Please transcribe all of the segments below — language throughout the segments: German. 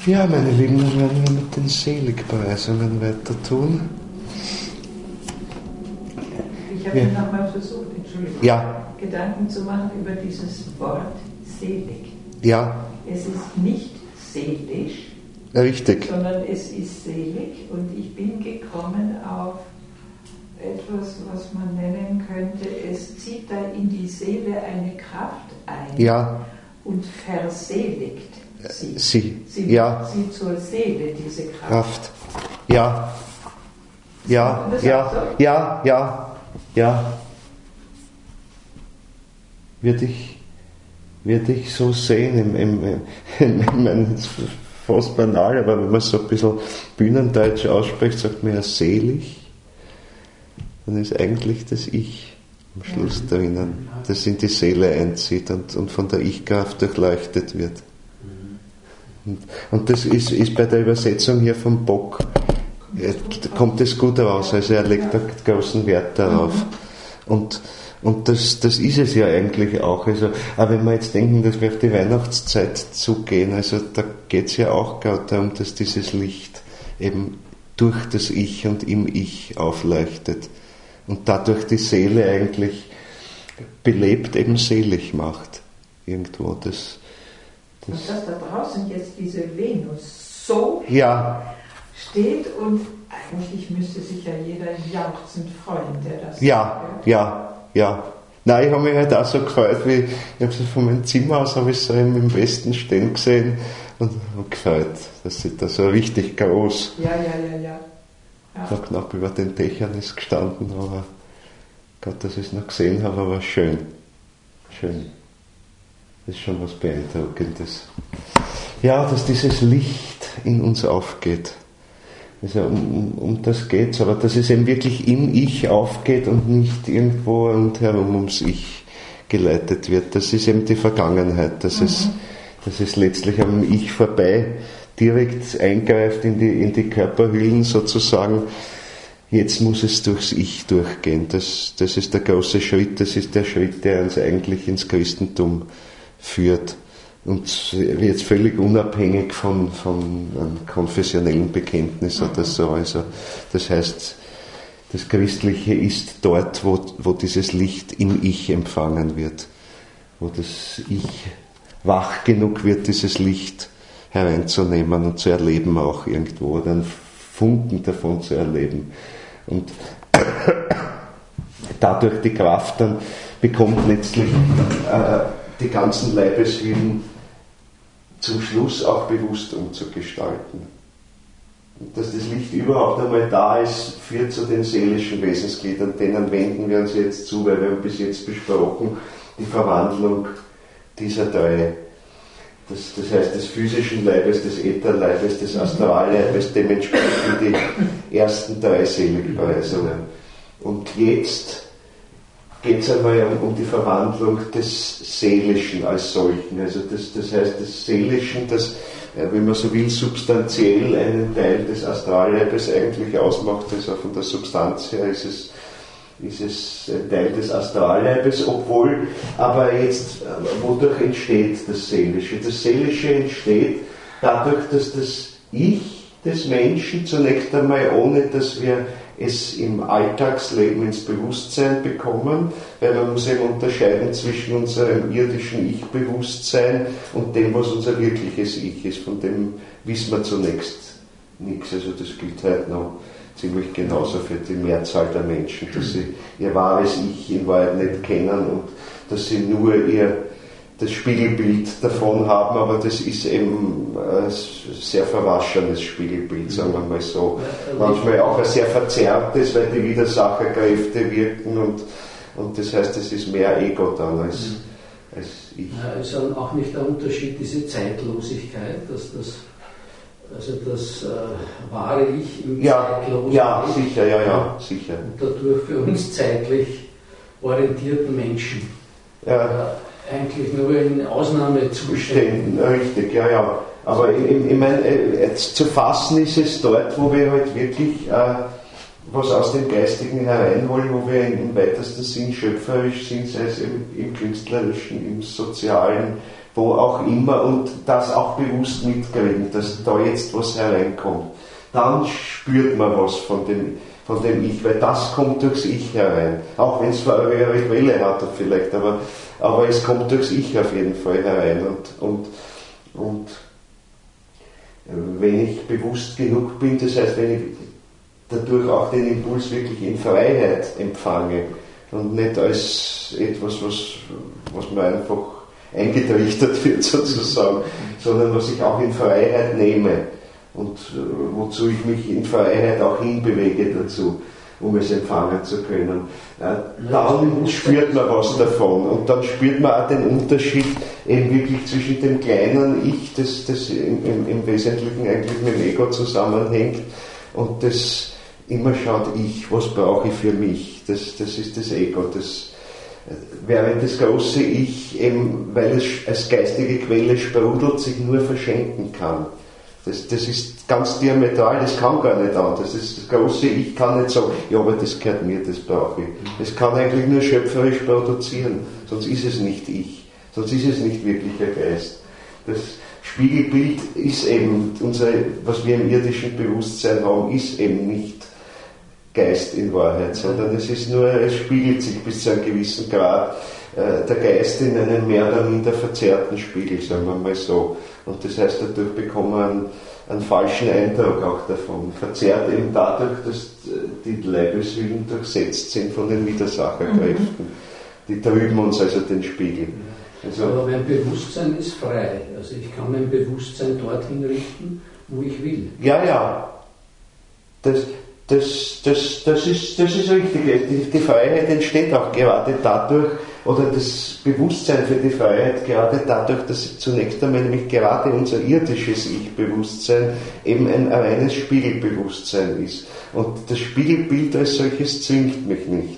Ja, meine Lieben, dann werden wir mit den Seligpreisungen weiter tun. Ich habe nochmal versucht, Entschuldigung, Gedanken zu machen über dieses Wort selig. Ja. Es ist nicht seelisch, richtig, sondern es ist selig, und ich bin gekommen auf etwas, was man nennen könnte, es zieht da in die Seele eine Kraft ein und verseligt sie. Sie wird sie zur Seele, diese Kraft. Ja. Würde ich so sehen, ist fast banal, aber wenn man so ein bisschen Bühnendeutsch ausspricht, sagt man ja selig, dann ist eigentlich das Ich am Schluss drinnen, das in die Seele einzieht und von der Ich-Kraft durchleuchtet wird. Und das ist bei der Übersetzung hier vom Bock, kommt es gut raus, also er legt da großen Wert darauf. Und das ist es ja eigentlich auch. Also, aber wenn wir jetzt denken, dass wir auf die Weihnachtszeit zugehen, also da geht es ja auch gerade darum, dass dieses Licht eben durch das Ich und im Ich aufleuchtet und dadurch die Seele eigentlich belebt, eben selig macht. Irgendwo Und dass da draußen jetzt diese Venus so steht, und eigentlich müsste sich ja jeder jauchzend freuen, der das Ja. Nein, ich habe mich halt auch so gefreut, ich habe so von meinem Zimmer aus, habe ich so im Westen stehen gesehen und habe gefreut, dass sie da so richtig groß, so knapp über den Dächern ist gestanden, aber Gott, dass ich es noch gesehen habe, aber schön. Das ist schon was Beeindruckendes. Ja, dass dieses Licht in uns aufgeht. Also um das geht's, aber dass es eben wirklich im Ich aufgeht und nicht irgendwo rundherum ums Ich geleitet wird. Das ist eben die Vergangenheit, dass es letztlich am Ich vorbei direkt eingreift in die Körperhüllen sozusagen. Jetzt muss es durchs Ich durchgehen. Das ist der große Schritt, das ist der Schritt, der uns eigentlich ins Christentum führt. Und jetzt völlig unabhängig von einem konfessionellen Bekenntnis oder so. Also das heißt, das Christliche ist dort, wo dieses Licht im Ich empfangen wird, wo das Ich wach genug wird, dieses Licht hereinzunehmen und zu erleben auch irgendwo, oder einen Funken davon zu erleben. Und dadurch die Kraft dann bekommt letztlich die ganzen Leibeswillen zum Schluss auch bewusst umzugestalten. Und dass das Licht überhaupt einmal da ist, führt zu den seelischen Wesensgliedern, denen wenden wir uns jetzt zu, weil wir haben bis jetzt besprochen, die Verwandlung dieser drei, das heißt des physischen Leibes, des Ätherleibes, des Astralleibes, dementsprechend die ersten drei Seligpreisungen. Und jetzt geht es einmal um die Verwandlung des Seelischen als solchen. Also das heißt des Seelischen, das, wenn man so will, substanziell einen Teil des Astralleibes eigentlich ausmacht. Also von der Substanz her ist es ein Teil des Astralleibes, obwohl aber jetzt, wodurch entsteht das Seelische? Das Seelische entsteht dadurch, dass das Ich des Menschen zunächst einmal, ohne dass wir es im Alltagsleben ins Bewusstsein bekommen, weil man muss eben unterscheiden zwischen unserem irdischen Ich-Bewusstsein und dem, was unser wirkliches Ich ist. Von dem wissen wir zunächst nichts. Also das gilt halt noch ziemlich genauso für die Mehrzahl der Menschen, dass sie ihr wahres Ich in Wahrheit nicht kennen und dass sie nur das Spiegelbild davon haben, aber das ist eben ein sehr verwaschenes Spiegelbild, sagen wir mal so. Manchmal auch ein sehr verzerrtes, weil die Widersacherkräfte wirken und das heißt, es ist mehr Ego dann als Ich. Ja, ist dann auch nicht der Unterschied, diese Zeitlosigkeit, dass das wahre Ich im Zeitlosen ist, sicher. Und dadurch für uns zeitlich orientierten Menschen. Eigentlich nur in Ausnahmezuständen. Richtig, Aber ich meine, zu fassen ist es dort, wo wir halt wirklich was aus dem Geistigen hereinholen, wo wir im weitesten Sinn schöpferisch sind, sei es im Künstlerischen, im Sozialen, wo auch immer, und das auch bewusst mitkriegen, dass da jetzt was hereinkommt. Dann spürt man was von dem Ich, weil das kommt durchs Ich herein. Auch wenn es eine höhere Quelle hat vielleicht, aber es kommt durchs Ich auf jeden Fall herein. Und wenn ich bewusst genug bin, das heißt, wenn ich dadurch auch den Impuls wirklich in Freiheit empfange und nicht als etwas, was mir einfach eingetrichtert wird sozusagen, sondern was ich auch in Freiheit nehme und wozu ich mich in Freiheit auch hinbewege dazu, um es empfangen zu können. Dann spürt man was davon und dann spürt man auch den Unterschied eben wirklich zwischen dem kleinen Ich, das im Wesentlichen eigentlich mit dem Ego zusammenhängt, und das immer schaut, was brauche ich für mich, das ist das Ego, während das große Ich eben, weil es als geistige Quelle sprudelt, sich nur verschenken kann. Das ist ganz diametral, das kann gar nicht anders. Das große Ich kann nicht sagen, ja, aber das gehört mir, das brauche ich. Das kann eigentlich nur schöpferisch produzieren, sonst ist es nicht Ich, sonst ist es nicht wirklicher Geist. Das Spiegelbild ist eben, was wir im irdischen Bewusstsein haben, ist eben nicht Geist in Wahrheit, sondern es spiegelt sich bis zu einem gewissen Grad der Geist in einen mehr oder minder verzerrten Spiegel, sagen wir mal so. Und das heißt, dadurch bekommen wir einen falschen Eindruck auch davon. Verzerrt eben dadurch, dass die Leibeswillen durchsetzt sind von den Widersacherkräften. Die trüben uns also den Spiegel. Also, aber mein Bewusstsein ist frei. Also ich kann mein Bewusstsein dorthin richten, wo ich will. Ja. Das ist richtig. Die Freiheit entsteht auch gerade dadurch, oder das Bewusstsein für die Freiheit gerade dadurch, dass zunächst einmal nämlich gerade unser irdisches Ich-Bewusstsein eben ein reines Spiegelbewusstsein ist. Und das Spiegelbild als solches zwingt mich nicht.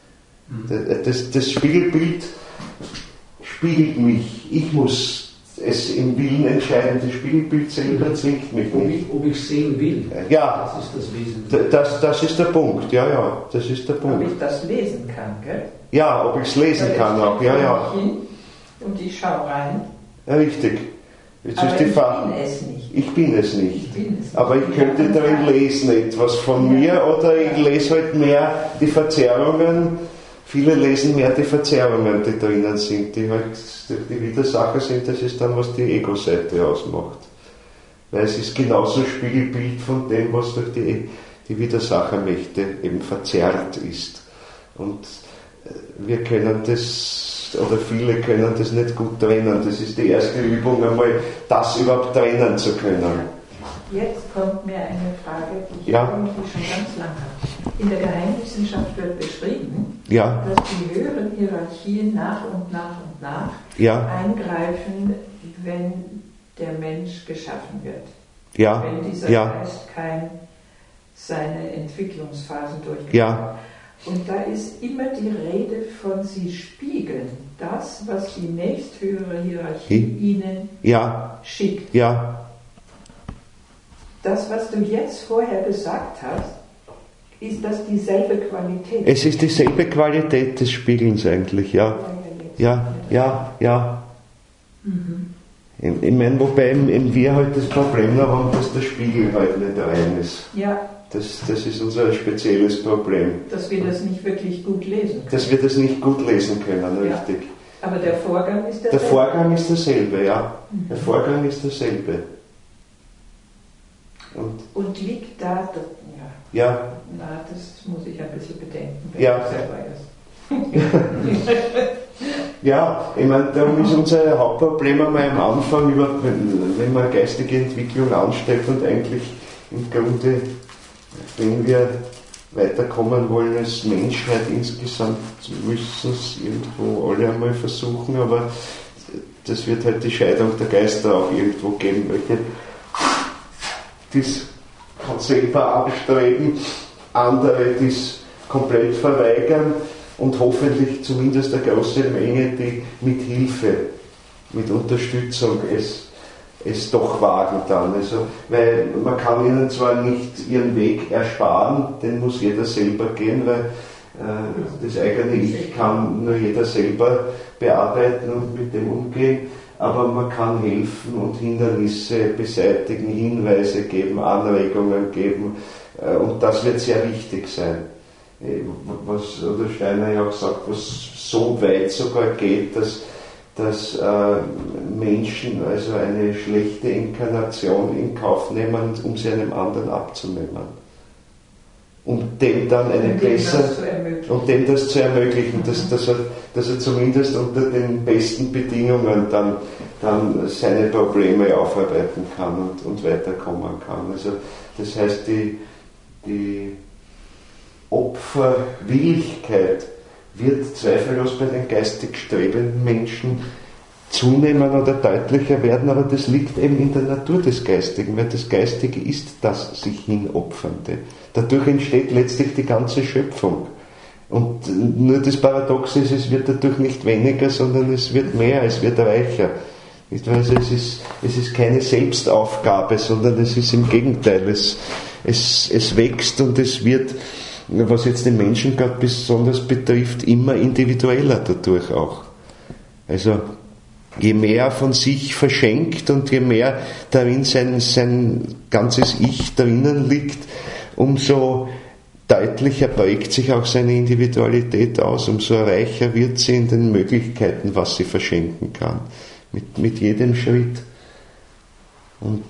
Das Spiegelbild spiegelt mich. Ich muss es im Willen entscheiden. Das Spiegelbild selber zwingt mich nicht. Ob ich sehen will, ja, das ist das Wesentliche. Das ist der Punkt, ja, das ist der Punkt. Ob ich das lesen kann, gell? Ja, ob ich es lesen kann auch, ja. Und ich schaue rein. Ja, richtig. Jetzt aber ist die ich Frage. bin es nicht. Ich bin es nicht. Aber ich könnte darin lesen etwas von mir, oder ich lese halt mehr die Verzerrungen. Viele lesen mehr die Verzerrungen, die drinnen sind, die halt die Widersacher sind. Das ist dann, was die Ego-Seite ausmacht. Weil es ist genauso ein Spiegelbild von dem, was durch die Widersachermächte eben verzerrt ist. Und wir können das, oder viele können das nicht gut trennen. Das ist die erste Übung, einmal das überhaupt trennen zu können. Jetzt kommt mir eine Frage, die ich eigentlich schon ganz lange habe. In der Geheimwissenschaft wird beschrieben, dass die höheren Hierarchien nach und nach eingreifen, wenn der Mensch geschaffen wird. Wenn dieser Geist seine Entwicklungsphasen durchgeführt hat. Und da ist immer die Rede von, sie spiegeln das, was die nächsthöhere Hierarchie ihnen schickt. Ja. Das, was du jetzt vorher gesagt hast, ist das dieselbe Qualität? Es ist dieselbe Qualität des Spiegelns eigentlich, ja. Ich meine, wobei wir halt das Problem noch haben, dass der Spiegel halt nicht rein ist. Ja. Das ist unser spezielles Problem. Dass wir das nicht wirklich gut lesen können. Dass wir das nicht gut lesen können, richtig. Aber der Vorgang ist derselbe? Der Vorgang ist derselbe, ja. Der Vorgang ist derselbe. Und liegt da, das muss ich ein bisschen bedenken, wenn ich selber ist. Ja, ich meine, darum ist unser Hauptproblem einmal am Anfang, wenn man geistige Entwicklung anstellt und eigentlich im Grunde, wenn wir weiterkommen wollen als Menschheit insgesamt, müssen es irgendwo alle einmal versuchen, aber das wird halt die Scheidung der Geister auch irgendwo geben, welche das kann selber abstreben, andere das komplett verweigern und hoffentlich zumindest eine große Menge, die mit Hilfe, mit Unterstützung es es doch wagen dann. Also, weil man kann ihnen zwar nicht ihren Weg ersparen, den muss jeder selber gehen, weil das eigene Ich kann nur jeder selber bearbeiten und mit dem umgehen, aber man kann helfen und Hindernisse beseitigen, Hinweise geben, Anregungen geben, und das wird sehr wichtig sein. Was oder Steiner ja auch sagt, was so weit sogar geht, dass Menschen also eine schlechte Inkarnation in Kauf nehmen, um sie einem anderen abzunehmen. Um dem dann eine bessere, um dem das zu ermöglichen, dass er zumindest unter den besten Bedingungen dann seine Probleme aufarbeiten kann und weiterkommen kann. Also das heißt, die Opferwilligkeit wird zweifellos bei den geistig strebenden Menschen zunehmen oder deutlicher werden, aber das liegt eben in der Natur des Geistigen, weil das Geistige ist das sich Hinopfernde. Dadurch entsteht letztlich die ganze Schöpfung. Und nur das Paradoxe ist, es wird dadurch nicht weniger, sondern es wird mehr, es wird reicher. Also es ist keine Selbstaufgabe, sondern es ist im Gegenteil, es wächst und es wird, was jetzt den Menschen gerade besonders betrifft, immer individueller dadurch auch. Also je mehr von sich verschenkt und je mehr darin sein ganzes Ich drinnen liegt, umso deutlicher prägt sich auch seine Individualität aus, umso reicher wird sie in den Möglichkeiten, was sie verschenken kann, mit jedem Schritt. Und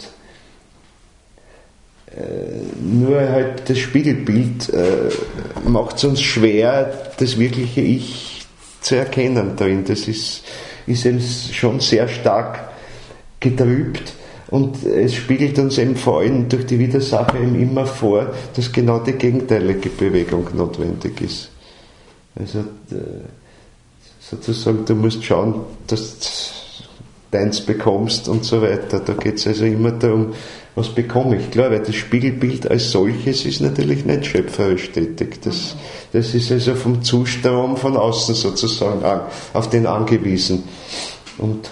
nur halt das Spiegelbild macht es uns schwer, das wirkliche Ich zu erkennen darin. Das ist eben schon sehr stark getrübt und es spiegelt uns eben vor allem durch die Widersacher eben immer vor, dass genau die gegenteilige Bewegung notwendig ist. Also sozusagen, du musst schauen, dass du deins bekommst und so weiter. Da geht es also immer darum, was bekomme ich? Klar, weil das Spiegelbild als solches ist natürlich nicht schöpferisch tätig. Das ist also vom Zustrom von außen sozusagen auf den angewiesen. Und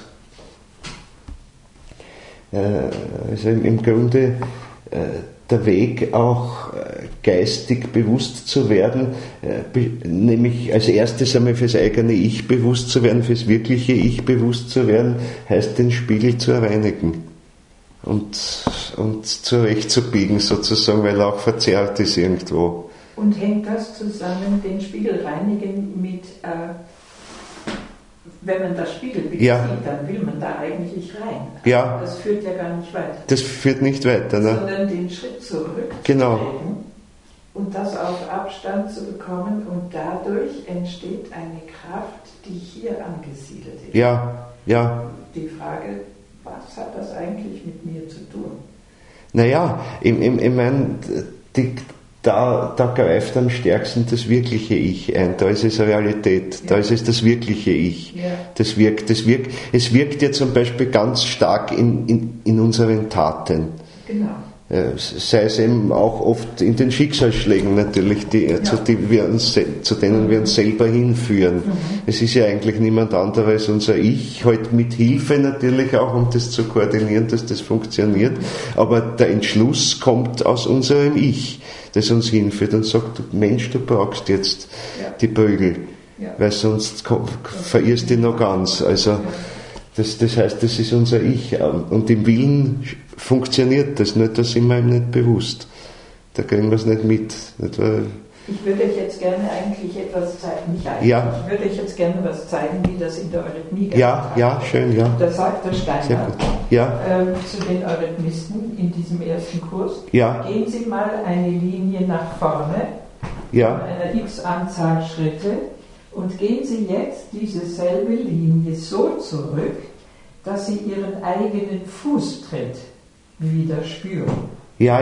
also im Grunde der Weg auch geistig bewusst zu werden, nämlich als erstes einmal fürs eigene Ich bewusst zu werden, fürs wirkliche Ich bewusst zu werden, heißt den Spiegel zu reinigen und zurechtzubiegen sozusagen, weil er auch verzerrt ist irgendwo. Und hängt das zusammen, den Spiegel reinigen, mit, wenn man das Spiegelbild sieht, dann will man da eigentlich rein. Ja. Das führt ja gar nicht weiter. Das führt nicht weiter, ne? Sondern den Schritt zurück genau. zu treten und das auf Abstand zu bekommen, und dadurch entsteht eine Kraft, die hier angesiedelt ist. Ja, ja. Die Frage, was hat das eigentlich mit mir zu tun? Naja, ich meine, da greift am stärksten das wirkliche Ich ein. Da ist es Realität, da ist es das wirkliche Ich. Ja. Es wirkt ja zum Beispiel ganz stark in unseren Taten. Genau. Sei es eben auch oft in den Schicksalsschlägen natürlich, zu denen wir uns selber hinführen. Mhm. Es ist ja eigentlich niemand anderes als unser Ich, halt mit Hilfe natürlich auch, um das zu koordinieren, dass das funktioniert. Aber der Entschluss kommt aus unserem Ich, das uns hinführt und sagt, Mensch, du brauchst jetzt die Prügel, weil sonst verirrst du noch ganz. Also das heißt, das ist unser Ich. Und im Willen funktioniert das nicht, da sind wir ihm nicht bewusst. Da kriegen wir es nicht mit. Ich würde euch jetzt gerne eigentlich etwas zeigen. Ich würde euch jetzt gerne was zeigen, wie das in der Eurythmie geht. Ja, schön, ja. Da sagt der Steiner zu den Eurythmisten in diesem ersten Kurs, gehen Sie mal eine Linie nach vorne, einer x-Anzahl Schritte, und gehen Sie jetzt diese selbe Linie so zurück, dass Sie Ihren eigenen Fußtritt wieder spüren. Ja.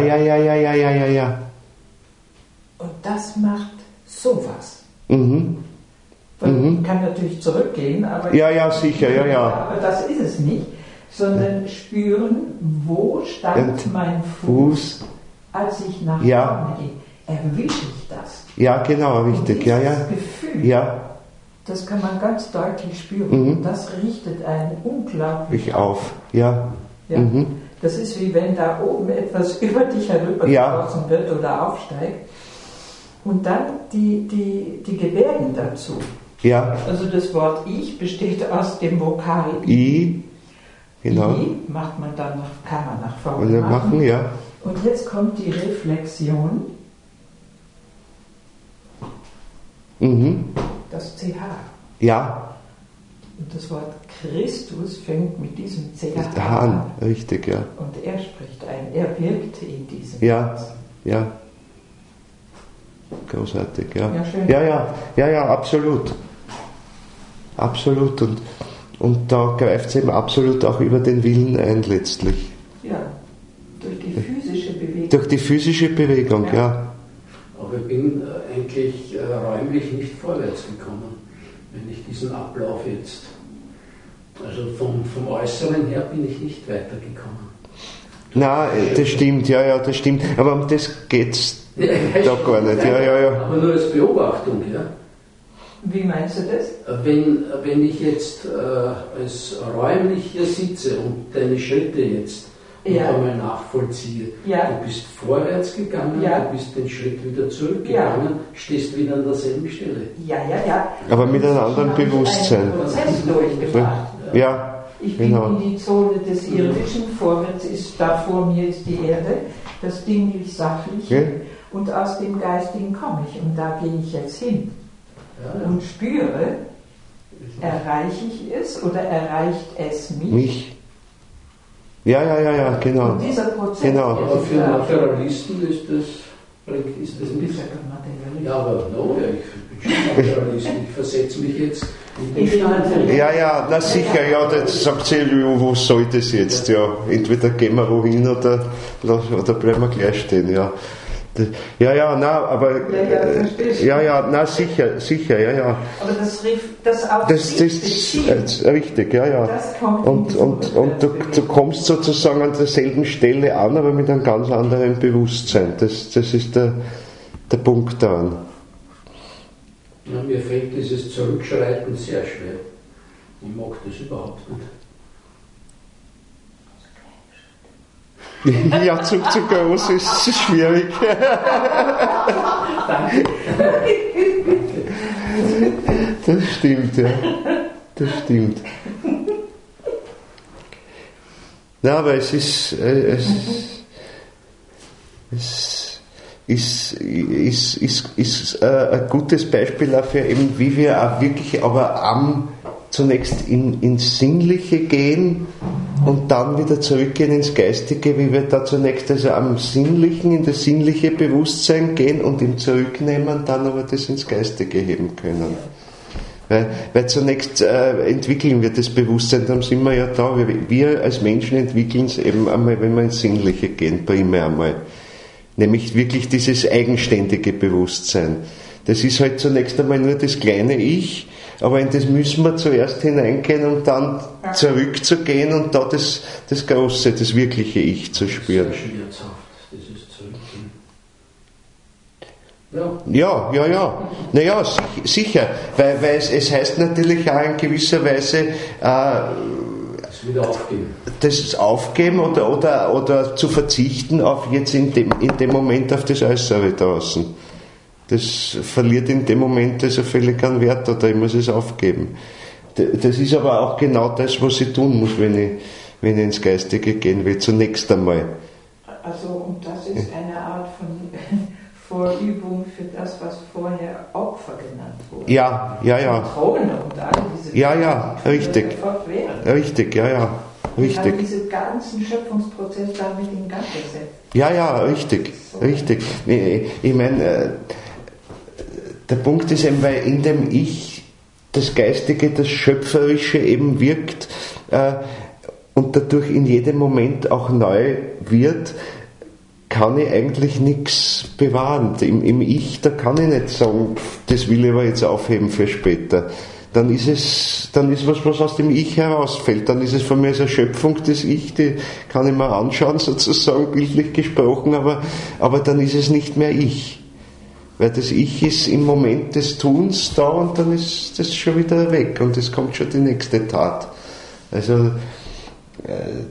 Und das macht sowas. Man kann natürlich zurückgehen, aber sicher. Aber das ist es nicht, sondern spüren, wo stand mein Fuß, als ich nach vorne ging. Erwische ich das? Ja, genau, richtig. Das Gefühl, das kann man ganz deutlich spüren. Das richtet einen unglaublich auf. Ja. Ja. Das ist wie wenn da oben etwas über dich herübergeschossen wird oder aufsteigt. Und dann die Gebärden dazu. Ja. Also das Wort Ich besteht aus dem Vokal I. Genau. I macht man dann kann man nach vorne machen. Ja. Und jetzt kommt die Reflexion. Das CH. Ja. Und das Wort Christus fängt mit diesem CH an. Richtig, ja. Und er spricht ein. Er wirkte in diesem Satz. Ja. Großartig, ja. Ja, schön. Ja, absolut. Absolut. Und da greift es eben absolut auch über den Willen ein letztlich. Ja, durch die physische Bewegung. Durch die physische Bewegung, ja. Aber ich bin eigentlich räumlich nicht vorwärts gekommen, wenn ich diesen Ablauf jetzt, also vom Äußeren her bin ich nicht weitergekommen. Nein, das stimmt, das stimmt. Aber um das geht es da gar nicht. Ja. Aber nur als Beobachtung, ja. Wie meinst du das? Wenn ich jetzt als räumlich hier sitze und deine Schritte jetzt noch einmal nachvollziehe, du bist vorwärts gegangen, du bist den Schritt wieder zurückgegangen, stehst wieder an derselben Stelle. Ja. Aber mit einem anderen Bewusstsein. Prozess durchgemacht. Ja, ich bin in die Zone des Irdischen, vorwärts da vor mir ist die Erde, das dinglich-sachliche, und aus dem Geistigen komme ich und da gehe ich jetzt hin. Und spüre, erreiche ich es oder erreicht es mich? Mich. Ja, genau. Und dieser Prozess. Genau. Aber für Materialisten ist das nicht. Ja, aber ich bin schon Materialist. Ich versetze mich jetzt in den Stand. Ja, na sicher, das sagt sie, wo soll das jetzt? Ja, entweder gehen wir wohin oder bleiben wir gleich stehen, ja. Sicher, ja. Aber das auf das richtig, ja. Und du kommst sozusagen an derselben Stelle an, aber mit einem ganz anderen Bewusstsein. Das ist der Punkt daran. Ja, mir fällt dieses Zurückschreiten sehr schwer. Ich mag das überhaupt nicht. Ja, zu groß ist schwierig. Danke. Das stimmt, ja. Das stimmt. Na, aber es ist ein gutes Beispiel dafür, eben, wie wir auch wirklich aber zunächst ins Sinnliche gehen und dann wieder zurückgehen ins Geistige, wie wir da zunächst also am Sinnlichen, in das sinnliche Bewusstsein gehen und im Zurücknehmen dann aber das ins Geistige heben können. Weil zunächst entwickeln wir das Bewusstsein, dann sind wir ja da, wir als Menschen entwickeln es eben einmal, wenn wir ins Sinnliche gehen, primär einmal. Nämlich wirklich dieses eigenständige Bewusstsein. Das ist halt zunächst einmal nur das kleine Ich, aber in das müssen wir zuerst hineingehen, um dann zurückzugehen und da das große, das wirkliche Ich zu spüren. Das ist sehr schmerzhaft, dieses Zurückgehen. Ja. Naja, sicher, weil es heißt natürlich auch in gewisser Weise das wieder aufgeben. Das Aufgeben oder zu verzichten auf jetzt in dem Moment auf das Äußere draußen. Das verliert in dem Moment also völlig an Wert oder ich muss es aufgeben. Das ist aber auch genau das, was ich tun muss, wenn ich ins Geistige gehen will, zunächst einmal. Also, und das ist eine Art von Vorübung für das, was vorher Opfer genannt wurde. Ja. Krone und all diese richtig. Richtig. Richtig. Diese ganzen Schöpfungsprozess damit in Gang gesetzt. Ja, richtig. Ich meine, der Punkt ist eben, weil in dem Ich das Geistige, das Schöpferische eben wirkt und dadurch in jedem Moment auch neu wird, kann ich eigentlich nichts bewahren. Im Ich, da kann ich nicht sagen, das will ich aber jetzt aufheben für später. Dann ist was aus dem Ich herausfällt. Dann ist es von mir als Erschöpfung des Ich, die kann ich mir anschauen, sozusagen bildlich gesprochen, aber dann ist es nicht mehr Ich. Weil das Ich ist im Moment des Tuns da und dann ist das schon wieder weg und es kommt schon die nächste Tat. Also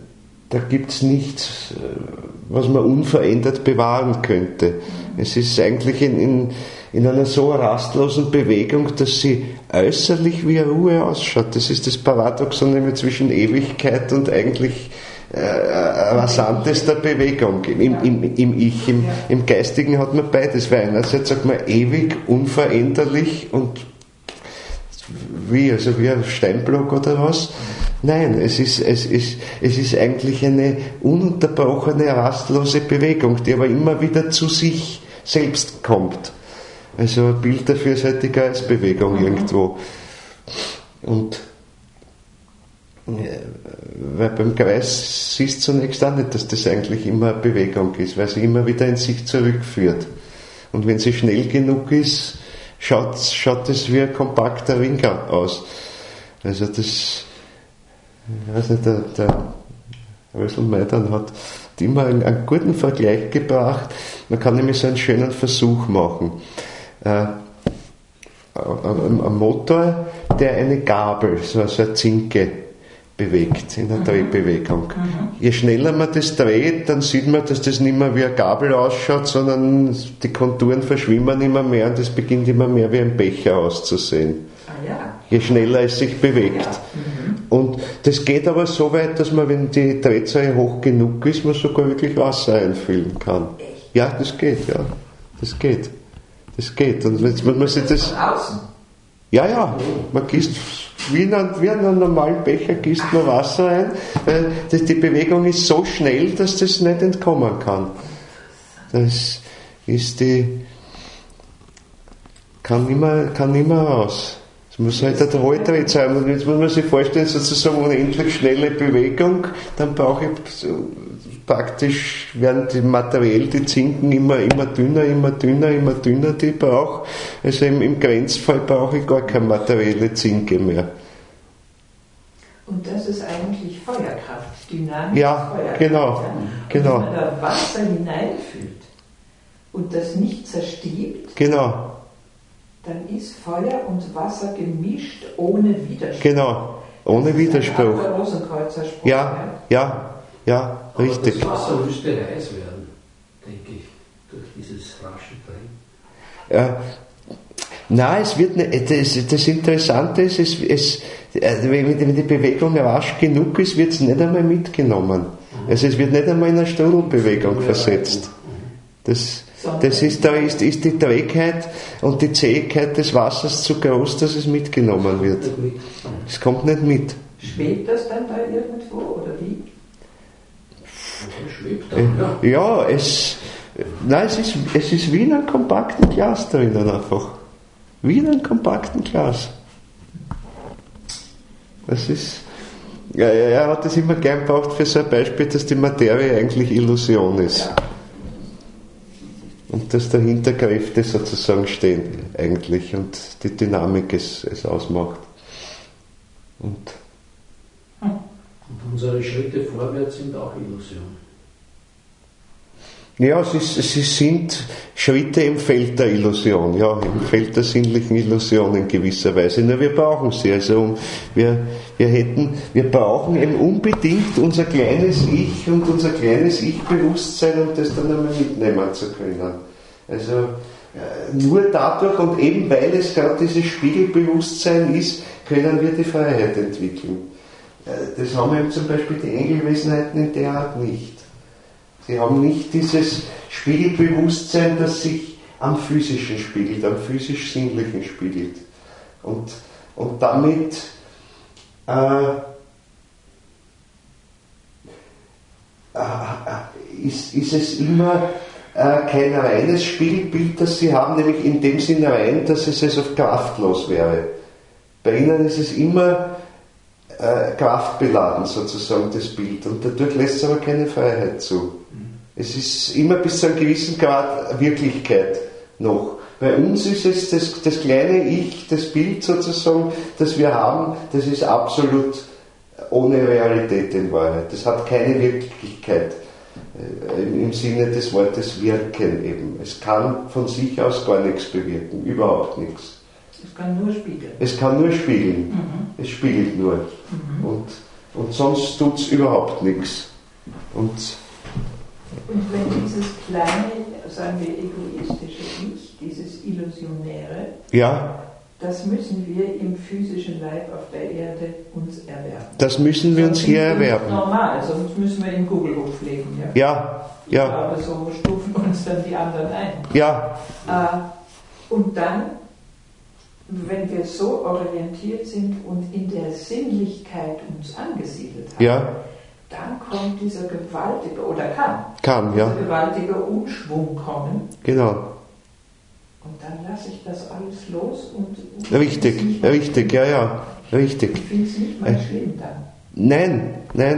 da gibt es nichts, was man unverändert bewahren könnte. Es ist eigentlich in einer so rastlosen Bewegung, dass sie äußerlich wie eine Ruhe ausschaut. Das ist das Paradoxon zwischen Ewigkeit und eigentlich rasantester Bewegung im Ich. Im Geistigen hat man beides, weil einerseits sagt man ewig, unveränderlich und wie ein Steinblock oder was. Nein, es ist eigentlich eine ununterbrochene, rastlose Bewegung, die aber immer wieder zu sich selbst kommt. Also ein Bild dafür ist halt die Geistbewegung irgendwo. Und weil beim Kreis siehst du zunächst auch nicht, dass das eigentlich immer eine Bewegung ist, weil sie immer wieder in sich zurückführt. Und wenn sie schnell genug ist, schaut es wie ein kompakter Ring aus. Also das, ich weiß nicht, der Rösel-Meidan hat immer einen guten Vergleich gebracht. Man kann nämlich so einen schönen Versuch machen. Ein Motor, der eine Gabel, so eine Zinke, bewegt, in der Drehbewegung. Je schneller man das dreht, dann sieht man, dass das nicht mehr wie eine Gabel ausschaut, sondern die Konturen verschwimmen immer mehr und es beginnt immer mehr wie ein Becher auszusehen. Je schneller es sich bewegt. Und das geht aber so weit, dass man, wenn die Drehzahl hoch genug ist, man sogar wirklich Wasser einfüllen kann. Ja, das geht, ja. Das geht. Und jetzt muss man sich das... Ja, man gießt wie in einem normalen Becher gießt man Wasser ein, weil die Bewegung ist so schnell, dass das nicht entkommen kann. Das ist kann nimmer raus. Es muss halt eine hohe Drehzahl. Und jetzt muss man sich vorstellen, sozusagen unendlich schnelle Bewegung, dann brauche ich praktisch, werden die Zinken immer dünner, die ich brauche. Also im Grenzfall brauche ich gar keine materielle Zinke mehr. Und das ist eigentlich Feuerkraft, Dynamik. Ja, Feuerkraft. Genau. Wenn man da Wasser hineinfüllt und das nicht zerstirbt, genau, dann ist Feuer und Wasser gemischt ohne Widerspruch. Genau, ohne Widerspruch. Der Rosenkreuzer Spruch. Ja, richtig. Aber das Wasser müsste heiß werden, denke ich, durch dieses rasche Drehen. Nein, es wird nicht. Das Interessante ist, wenn die Bewegung rasch genug ist, wird es nicht einmal mitgenommen. Also es wird nicht einmal in eine Strudelbewegung versetzt. Da ist die Trägheit und die Zähigkeit des Wassers zu groß, dass es mitgenommen wird. Es kommt nicht mit. Schwebt das dann da irgendwo oder wie? Ja, es ist wie in einem kompakten Glas drinnen einfach. Wie in einem kompakten Glas. Das ist, er hat das immer gern gebraucht für so ein Beispiel, dass die Materie eigentlich Illusion ist. Ja. Und dass dahinter Kräfte sozusagen stehen eigentlich und die Dynamik es ausmacht. Und unsere Schritte vorwärts sind auch Illusion. Ja, sie sind Schritte im Feld der Illusion, ja, im Feld der sinnlichen Illusion in gewisser Weise. Nur wir brauchen sie. Also wir brauchen eben unbedingt unser kleines Ich und unser kleines Ich-Bewusstsein, um das dann einmal mitnehmen zu können. Also nur dadurch und eben weil es gerade dieses Spiegelbewusstsein ist, können wir die Freiheit entwickeln. Das haben eben zum Beispiel die Engelwesenheiten in der Art nicht. Sie haben nicht dieses Spiegelbewusstsein, das sich am Physischen spiegelt, am physisch-sinnlichen spiegelt. Und damit ist es immer kein reines Spiegelbild, das sie haben, nämlich in dem Sinne rein, dass es also kraftlos wäre. Bei ihnen ist es immer kraftbeladen sozusagen, das Bild, und dadurch lässt es aber keine Freiheit zu. Es ist immer bis zu einem gewissen Grad Wirklichkeit noch. Bei uns ist es das kleine Ich, das Bild sozusagen, das wir haben, das ist absolut ohne Realität in Wahrheit. Das hat keine Wirklichkeit im Sinne des Wortes wirken eben. Es kann von sich aus gar nichts bewirken, überhaupt nichts. Es kann nur spiegeln. Es kann nur spiegeln. Es spiegelt nur. Und sonst tut es überhaupt nichts. Und wenn dieses kleine, sagen wir egoistische Ich, dieses Illusionäre, ja, das müssen wir im physischen Leib auf der Erde uns erwerben. Das müssen wir uns hier erwerben. Normal, sonst müssen wir im Kugelhof leben. Ja. Aber so stufen uns dann die anderen ein. Ja. Und dann, wenn wir so orientiert sind und in der Sinnlichkeit uns angesiedelt haben, dann kommt dieser gewaltige, oder kann dieser gewaltige Umschwung kommen. Genau. Und dann lasse ich das alles los und richtig, ja, richtig. Ich finde es nicht mal schlimm dann. Nein.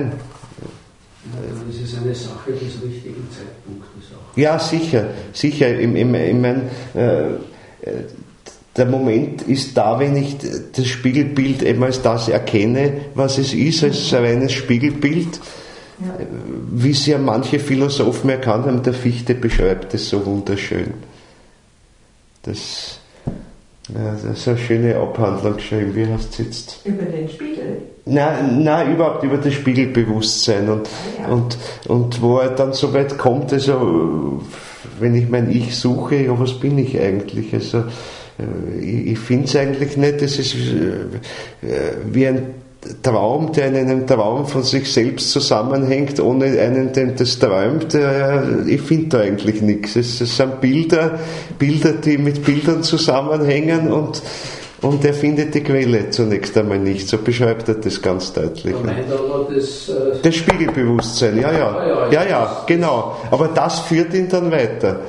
Das ist eine Sache des richtigen Zeitpunktes auch. Ja, sicher. Der Moment ist da, wenn ich das Spiegelbild eben als das erkenne, was es ist, als ein reines Spiegelbild. Ja. Wie es ja manche Philosophen erkannt haben, der Fichte beschreibt es so wunderschön. Das ist eine schöne Abhandlung geschrieben. Wie heißt es jetzt? Über den Spiegel? Nein, überhaupt über das Spiegelbewusstsein. Und wo er dann so weit kommt, also wenn ich mein Ich suche, ja, was bin ich eigentlich? Also ich finde es eigentlich nicht, es ist wie ein Traum, der in einem Traum von sich selbst zusammenhängt, ohne einen, der das träumt. Ich finde da eigentlich nichts. Es sind Bilder, die mit Bildern zusammenhängen und er findet die Quelle zunächst einmal nicht. So beschreibt er das ganz deutlich. Das Spiegelbewusstsein, ja, genau. Aber das führt ihn dann weiter.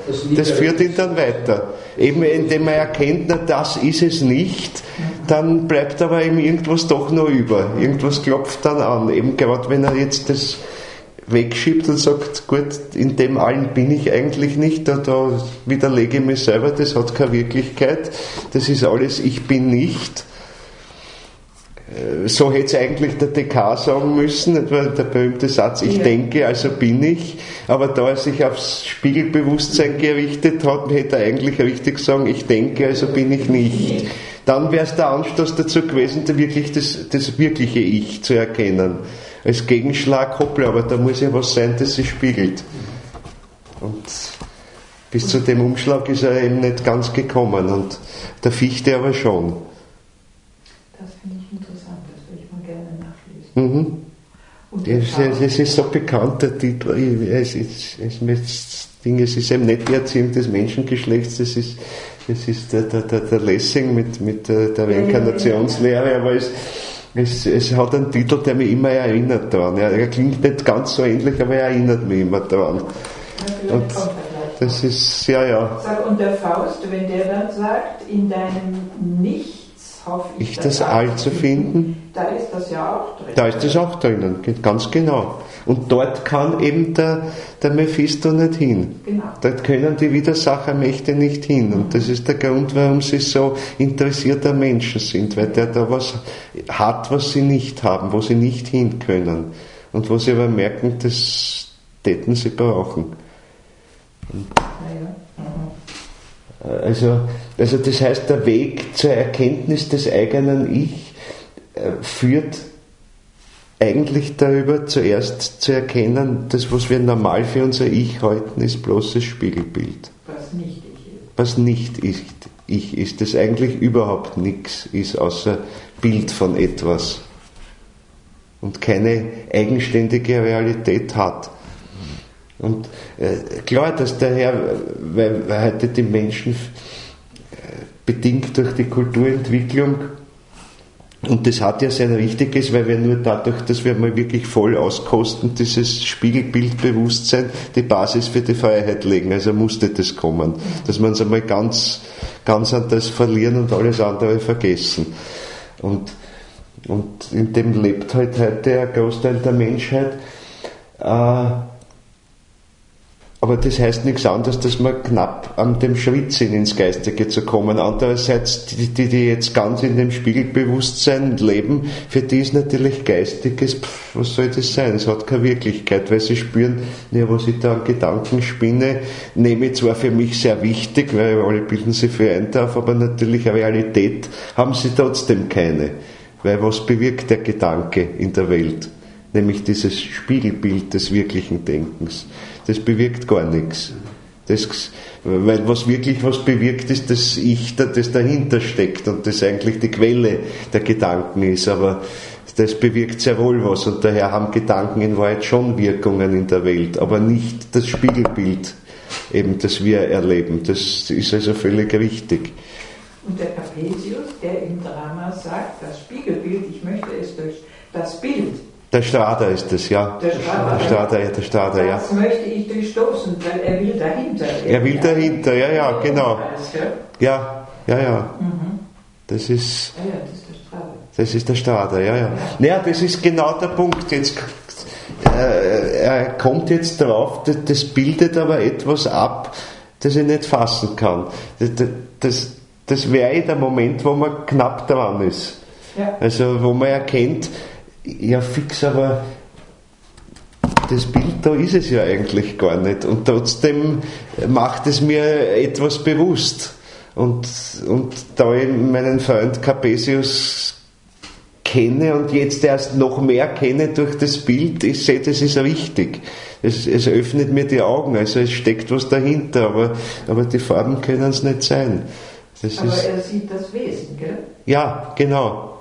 Eben indem er erkennt, na, das ist es nicht, dann bleibt aber ihm irgendwas doch noch über. Irgendwas klopft dann an. Eben gerade wenn er jetzt das wegschiebt und sagt, gut, in dem allen bin ich eigentlich nicht, da widerlege ich mich selber, das hat keine Wirklichkeit, das ist alles, ich bin nicht. So hätte es eigentlich der Descartes sagen müssen, etwa der berühmte Satz, ich denke, also bin ich, aber da er sich aufs Spiegelbewusstsein gerichtet hat, hätte er eigentlich richtig sagen, ich denke, also bin ich nicht. Dann wäre es der Anstoß dazu gewesen, wirklich das wirkliche Ich zu erkennen. Als Gegenschlag, hoppla, aber da muss ja was sein, das sich spiegelt. Und bis zu dem Umschlag ist er eben nicht ganz gekommen und der Fichte aber schon. Das finde ich interessant, das würde ich mal gerne nachlesen. Es ist so bekannt, der Titel, es ist eben nicht die Erziehung des Menschengeschlechts, es ist der Lessing mit der Reinkarnationslehre, aber es hat einen Titel, der mich immer erinnert daran. Er klingt nicht ganz so ähnlich, aber er erinnert mich immer daran. Und das ist, Und der Faust, wenn der dann sagt, in deinem Nichts hoffe ich das All zu finden, da ist das ja auch drin. Da ist das auch drinnen, ganz genau. Und dort kann eben der Mephisto nicht hin. Genau. Dort können die Widersachermächte nicht hin. Und das ist der Grund, warum sie so interessiert an Menschen sind, weil der da was hat, was sie nicht haben, wo sie nicht hin können. Und wo sie aber merken, das täten sie brauchen. Also das heißt, der Weg zur Erkenntnis des eigenen Ich führt eigentlich darüber, zuerst zu erkennen, das, was wir normal für unser Ich halten, ist bloßes Spiegelbild. Was nicht Ich ist, das eigentlich überhaupt nichts ist, außer Bild von etwas und keine eigenständige Realität hat. Und klar, dass daher, weil heute die Menschen bedingt durch die Kulturentwicklung, und das hat ja sein Richtiges, weil wir nur dadurch, dass wir mal wirklich voll auskosten, dieses Spiegelbildbewusstsein, die Basis für die Freiheit legen. Also musste das kommen, dass wir uns einmal ganz an das verlieren und alles andere vergessen. Und in dem lebt halt heute ein Großteil der Menschheit. Aber das heißt nichts anderes, dass wir knapp an dem Schritt sind, ins Geistige zu kommen. Andererseits, die jetzt ganz in dem Spiegelbewusstsein leben, für die ist natürlich Geistiges, was soll das sein? Es hat keine Wirklichkeit, weil sie spüren, ja, was ich da an Gedanken spinne, nehme ich zwar für mich sehr wichtig, weil alle bilden sich für ein darf, aber natürlich eine Realität haben sie trotzdem keine. Weil was bewirkt der Gedanke in der Welt? nämlich dieses Spiegelbild des wirklichen Denkens. Das bewirkt gar nichts. Weil was wirklich was bewirkt, ist das Ich, das dahinter steckt und das eigentlich die Quelle der Gedanken ist, aber das bewirkt sehr wohl was und daher haben Gedanken in Wahrheit schon Wirkungen in der Welt, aber nicht das Spiegelbild, eben das wir erleben. Das ist also völlig richtig. Und der Capesius, der im Drama sagt, das Spiegelbild, ich möchte es durch das Bild. Der Strada ist es, ja. Der Strada, ja. Das möchte ich durchstoßen, weil er will dahinter. Er will dahinter, ja, genau. Ja. Das ist der Strada, ja. Naja, das ist genau der Punkt. Jetzt, er kommt jetzt drauf, das bildet aber etwas ab, das ich nicht fassen kann. Das wäre der Moment, wo man knapp dran ist. Ja. Also, wo man erkennt, ja fix, aber das Bild, da ist es ja eigentlich gar nicht. Und trotzdem macht es mir etwas bewusst. Und da ich meinen Freund Capesius kenne und jetzt erst noch mehr kenne durch das Bild, ich sehe, das ist richtig. Es öffnet mir die Augen, also es steckt was dahinter, aber die Farben können es nicht sein. Er sieht das Wesen, gell? Ja, genau.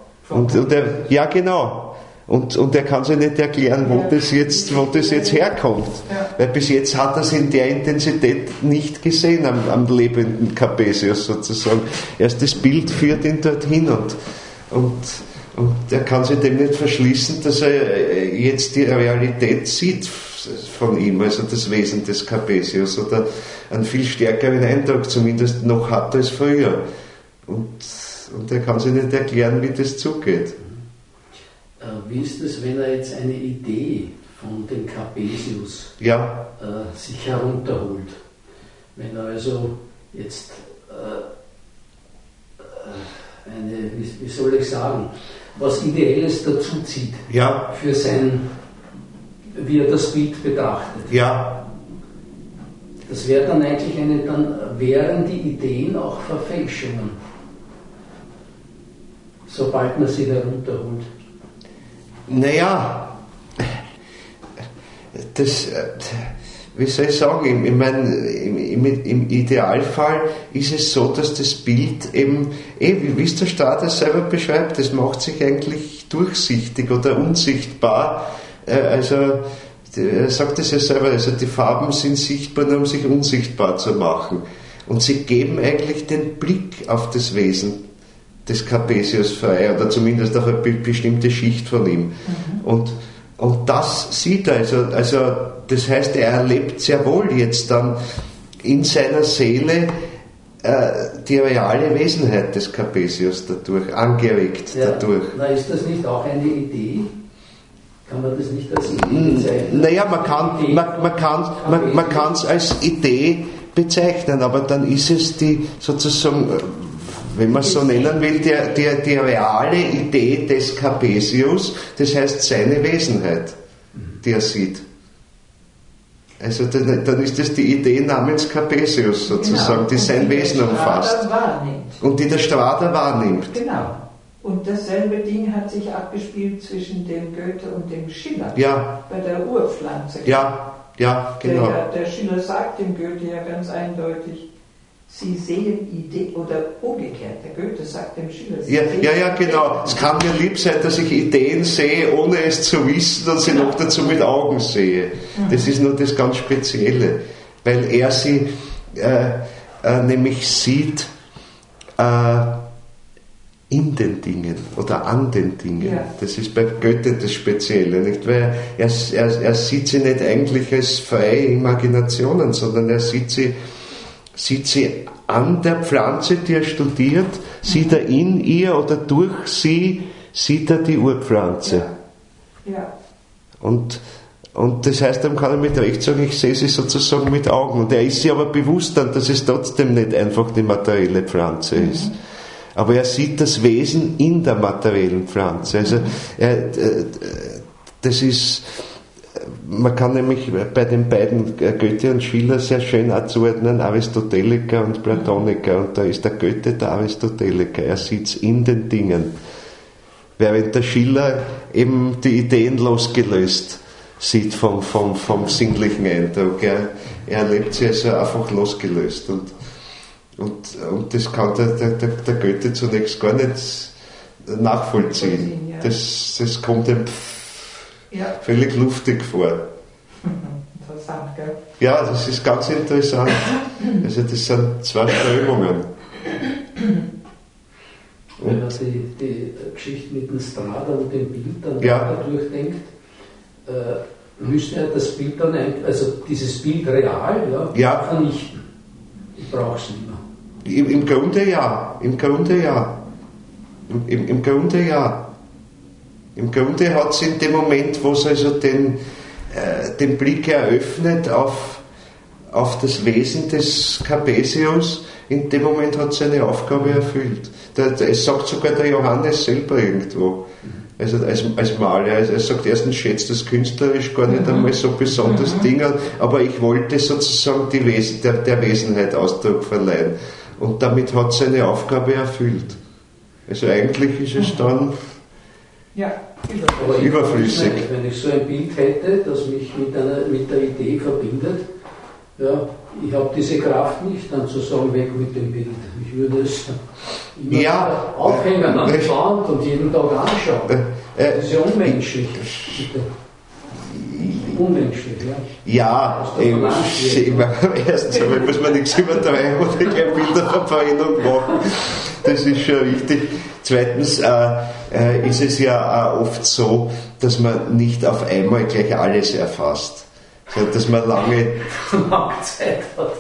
Genau. Und er kann sich nicht erklären, wo das jetzt herkommt. Ja. Weil bis jetzt hat er es in der Intensität nicht gesehen am lebenden Capesius sozusagen. Erst das Bild führt ihn dorthin und er kann sich dem nicht verschließen, dass er jetzt die Realität sieht von ihm, also das Wesen des Capesius, oder einen viel stärkeren Eindruck zumindest noch hat als früher. Und er kann sich nicht erklären, wie das zugeht. Wie ist es, wenn er jetzt eine Idee von dem Capesius sich herunterholt? Wenn er also jetzt wie soll ich sagen, was Ideelles dazu zieht für wie er das Bild betrachtet. Ja. Das wäre dann eigentlich dann wären die Ideen auch Verfälschungen, sobald man sie herunterholt. Naja, wie soll ich sagen, ich meine, im Idealfall ist es so, dass das Bild eben, wie es der Strada selber beschreibt, das macht sich eigentlich durchsichtig oder unsichtbar. Also, er sagt es ja selber, also die Farben sind sichtbar, nur um sich unsichtbar zu machen. Und sie geben eigentlich den Blick auf das Wesen des Capesius frei, oder zumindest auf eine bestimmte Schicht von ihm. Mhm. Und das sieht er, also das heißt, er erlebt sehr wohl jetzt dann in seiner Seele die reale Wesenheit des Capesius dadurch, angeregt dadurch. Na, ist das nicht auch eine Idee? Kann man das nicht als Idee bezeichnen? Naja, man kann es als Idee bezeichnen, aber dann ist es die sozusagen, wenn man es so nennen will, die reale Idee des Capesius, das heißt seine Wesenheit, die er sieht. Also dann ist das die Idee namens Capesius sozusagen, die sein Wesen umfasst. Und die der Strada wahrnimmt. Genau. Und dasselbe Ding hat sich abgespielt zwischen dem Goethe und dem Schiller. Ja. Bei der Urpflanze. Ja, genau. Der Schiller sagt dem Goethe ja ganz eindeutig, Sie sehen Ideen, oder umgekehrt, der Goethe sagt dem Schiller, Sie sehen genau. Es kann mir lieb sein, dass ich Ideen sehe, ohne es zu wissen und sie noch dazu mit Augen sehe. Das ist nur das ganz Spezielle, weil er sie nämlich sieht in den Dingen oder an den Dingen. Ja. Das ist bei Goethe das Spezielle, nicht? Weil er sieht sie nicht eigentlich als freie Imaginationen, sondern er sieht sie an der Pflanze, die er studiert, sieht er in ihr oder durch sie, sieht er die Urpflanze. Ja. Und das heißt, dann kann er mit Recht sagen, ich sehe sie sozusagen mit Augen. Und er ist sich aber bewusst dann, dass es trotzdem nicht einfach die materielle Pflanze ist. Aber er sieht das Wesen in der materiellen Pflanze. Also das ist, man kann nämlich bei den beiden Goethe und Schiller sehr schön auch zuordnen, Aristoteliker und Platoniker. Und da ist der Goethe der Aristoteliker. Er sieht es in den Dingen. während der Schiller eben die Ideen losgelöst sieht vom sinnlichen Eindruck. Er erlebt sie also einfach losgelöst. Und das kann der Goethe zunächst gar nicht nachvollziehen. Ja. Das kommt ihm völlig luftig vor. Interessant, gell? Ja, das ist ganz interessant. Also das sind zwei Strömungen. Wenn man die Geschichte mit dem Strada und dem Bild dann durchdenkt, müsste er das Bild dann, also dieses Bild real vernichten. Ich brauche es nicht mehr. Im Grunde ja. Im Grunde hat es in dem Moment, wo es also den Blick eröffnet auf das Wesen des Capesius, in dem Moment hat es seine Aufgabe erfüllt. Es sagt sogar der Johannes selber irgendwo, also als Maler. Er sagt erstens, schätzt das künstlerisch gar nicht einmal so besonders Ding an, aber ich wollte sozusagen der Wesenheit Ausdruck verleihen. Und damit hat es seine Aufgabe erfüllt. Also eigentlich ist es dann überflüssig. Wenn ich so ein Bild hätte, das mich mit der Idee verbindet, ich habe diese Kraft nicht, dann zu sagen, weg mit dem Bild. Ich würde es immer aufhängen an der Wand und jeden Tag anschauen. Das ist ja unmenschlich. Unmenschlich, erstens einmal muss man nichts übertreiben und keine Bilderverbrennung machen. Das ist schon richtig. Zweitens ist es ja auch oft so, dass man nicht auf einmal gleich alles erfasst. Dass man lange Zeit hat.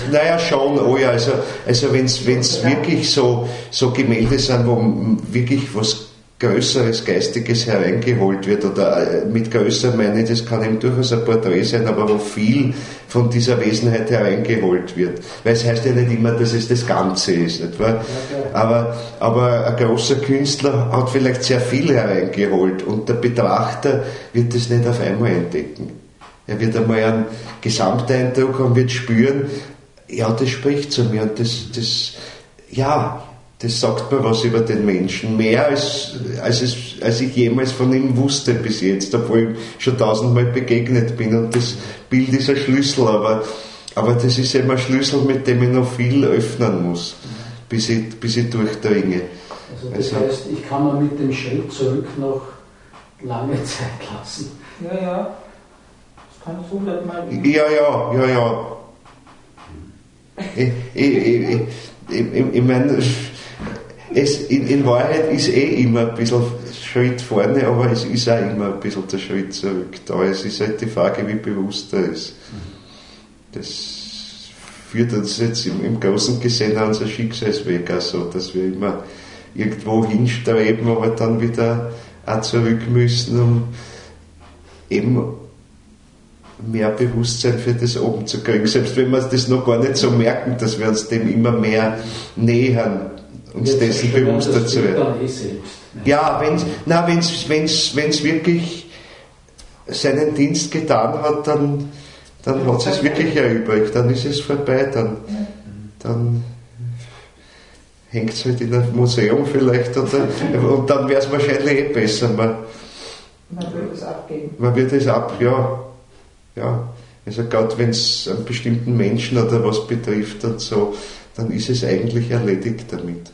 Also wenn es wirklich so Gemälde sind, wo wirklich was Größeres, Geistiges hereingeholt wird, oder mit größer meine ich, das kann eben durchaus ein Porträt sein, aber wo viel von dieser Wesenheit hereingeholt wird. Weil es heißt ja nicht immer, dass es das Ganze ist, nicht wahr? Ja, aber ein großer Künstler hat vielleicht sehr viel hereingeholt und der Betrachter wird das nicht auf einmal entdecken. Er wird einmal einen Gesamteindruck und wird spüren, das spricht zu mir und das sagt mir was über den Menschen. Mehr als ich jemals von ihm wusste bis jetzt, obwohl ich schon 1000-mal begegnet bin. Und das Bild ist ein Schlüssel, aber das ist eben ein Schlüssel, mit dem ich noch viel öffnen muss, bis ich durchdringe. Also das heißt, ich kann mir mit dem Schritt zurück noch lange Zeit lassen. Ja. Kann es 100 Mal. Ja. Ich meine, in Wahrheit ist immer ein bisschen Schritt vorne, aber es ist auch immer ein bisschen der Schritt zurück da. Es ist halt die Frage, wie bewusst er ist. Das führt uns jetzt im Großen gesehen an unser Schicksalsweg auch so, dass wir immer irgendwo hinstreben, aber dann wieder auch zurück müssen, um eben mehr Bewusstsein für das oben zu kriegen, selbst wenn wir das noch gar nicht so merken, dass wir uns dem immer mehr nähern, uns dessen bewusster zu werden. Ja, wenn es wirklich seinen Dienst getan hat, dann hat es wirklich erübrigt, dann ist es vorbei, dann hängt es halt in einem Museum vielleicht, und dann wäre es wahrscheinlich besser. Man wird es abgeben. Man wird es ja, also gerade wenn es einen bestimmten Menschen oder was betrifft und so, dann ist es eigentlich erledigt damit.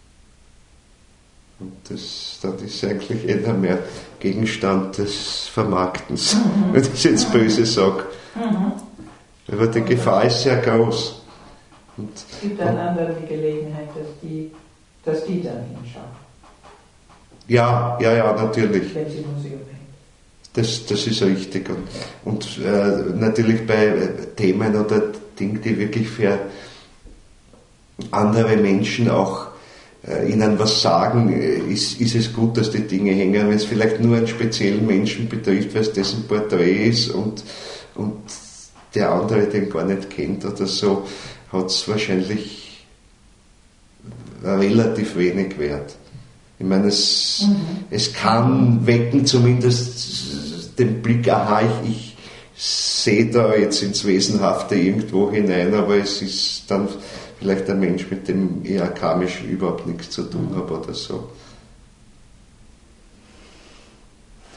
Und dann ist eigentlich eher mehr Gegenstand des Vermarktens, wenn ich es jetzt böse sage. Aber die Gefahr ist sehr groß. Es gibt dann anderen die Gelegenheit, dass die dann hinschauen. Ja, natürlich. Wenn sie im Museum hängen. Das ist richtig. Und natürlich bei Themen oder Dingen, die wirklich für andere Menschen auch ihnen was sagen, ist es gut, dass die Dinge hängen. Wenn es vielleicht nur einen speziellen Menschen betrifft, weil es dessen Porträt ist und der andere den gar nicht kennt oder so, hat es wahrscheinlich relativ wenig Wert. Ich meine, es kann wecken zumindest den Blick, ich sehe da jetzt ins Wesenhafte irgendwo hinein, aber es ist dann vielleicht ein Mensch, mit dem ich karmisch überhaupt nichts zu tun habe oder so.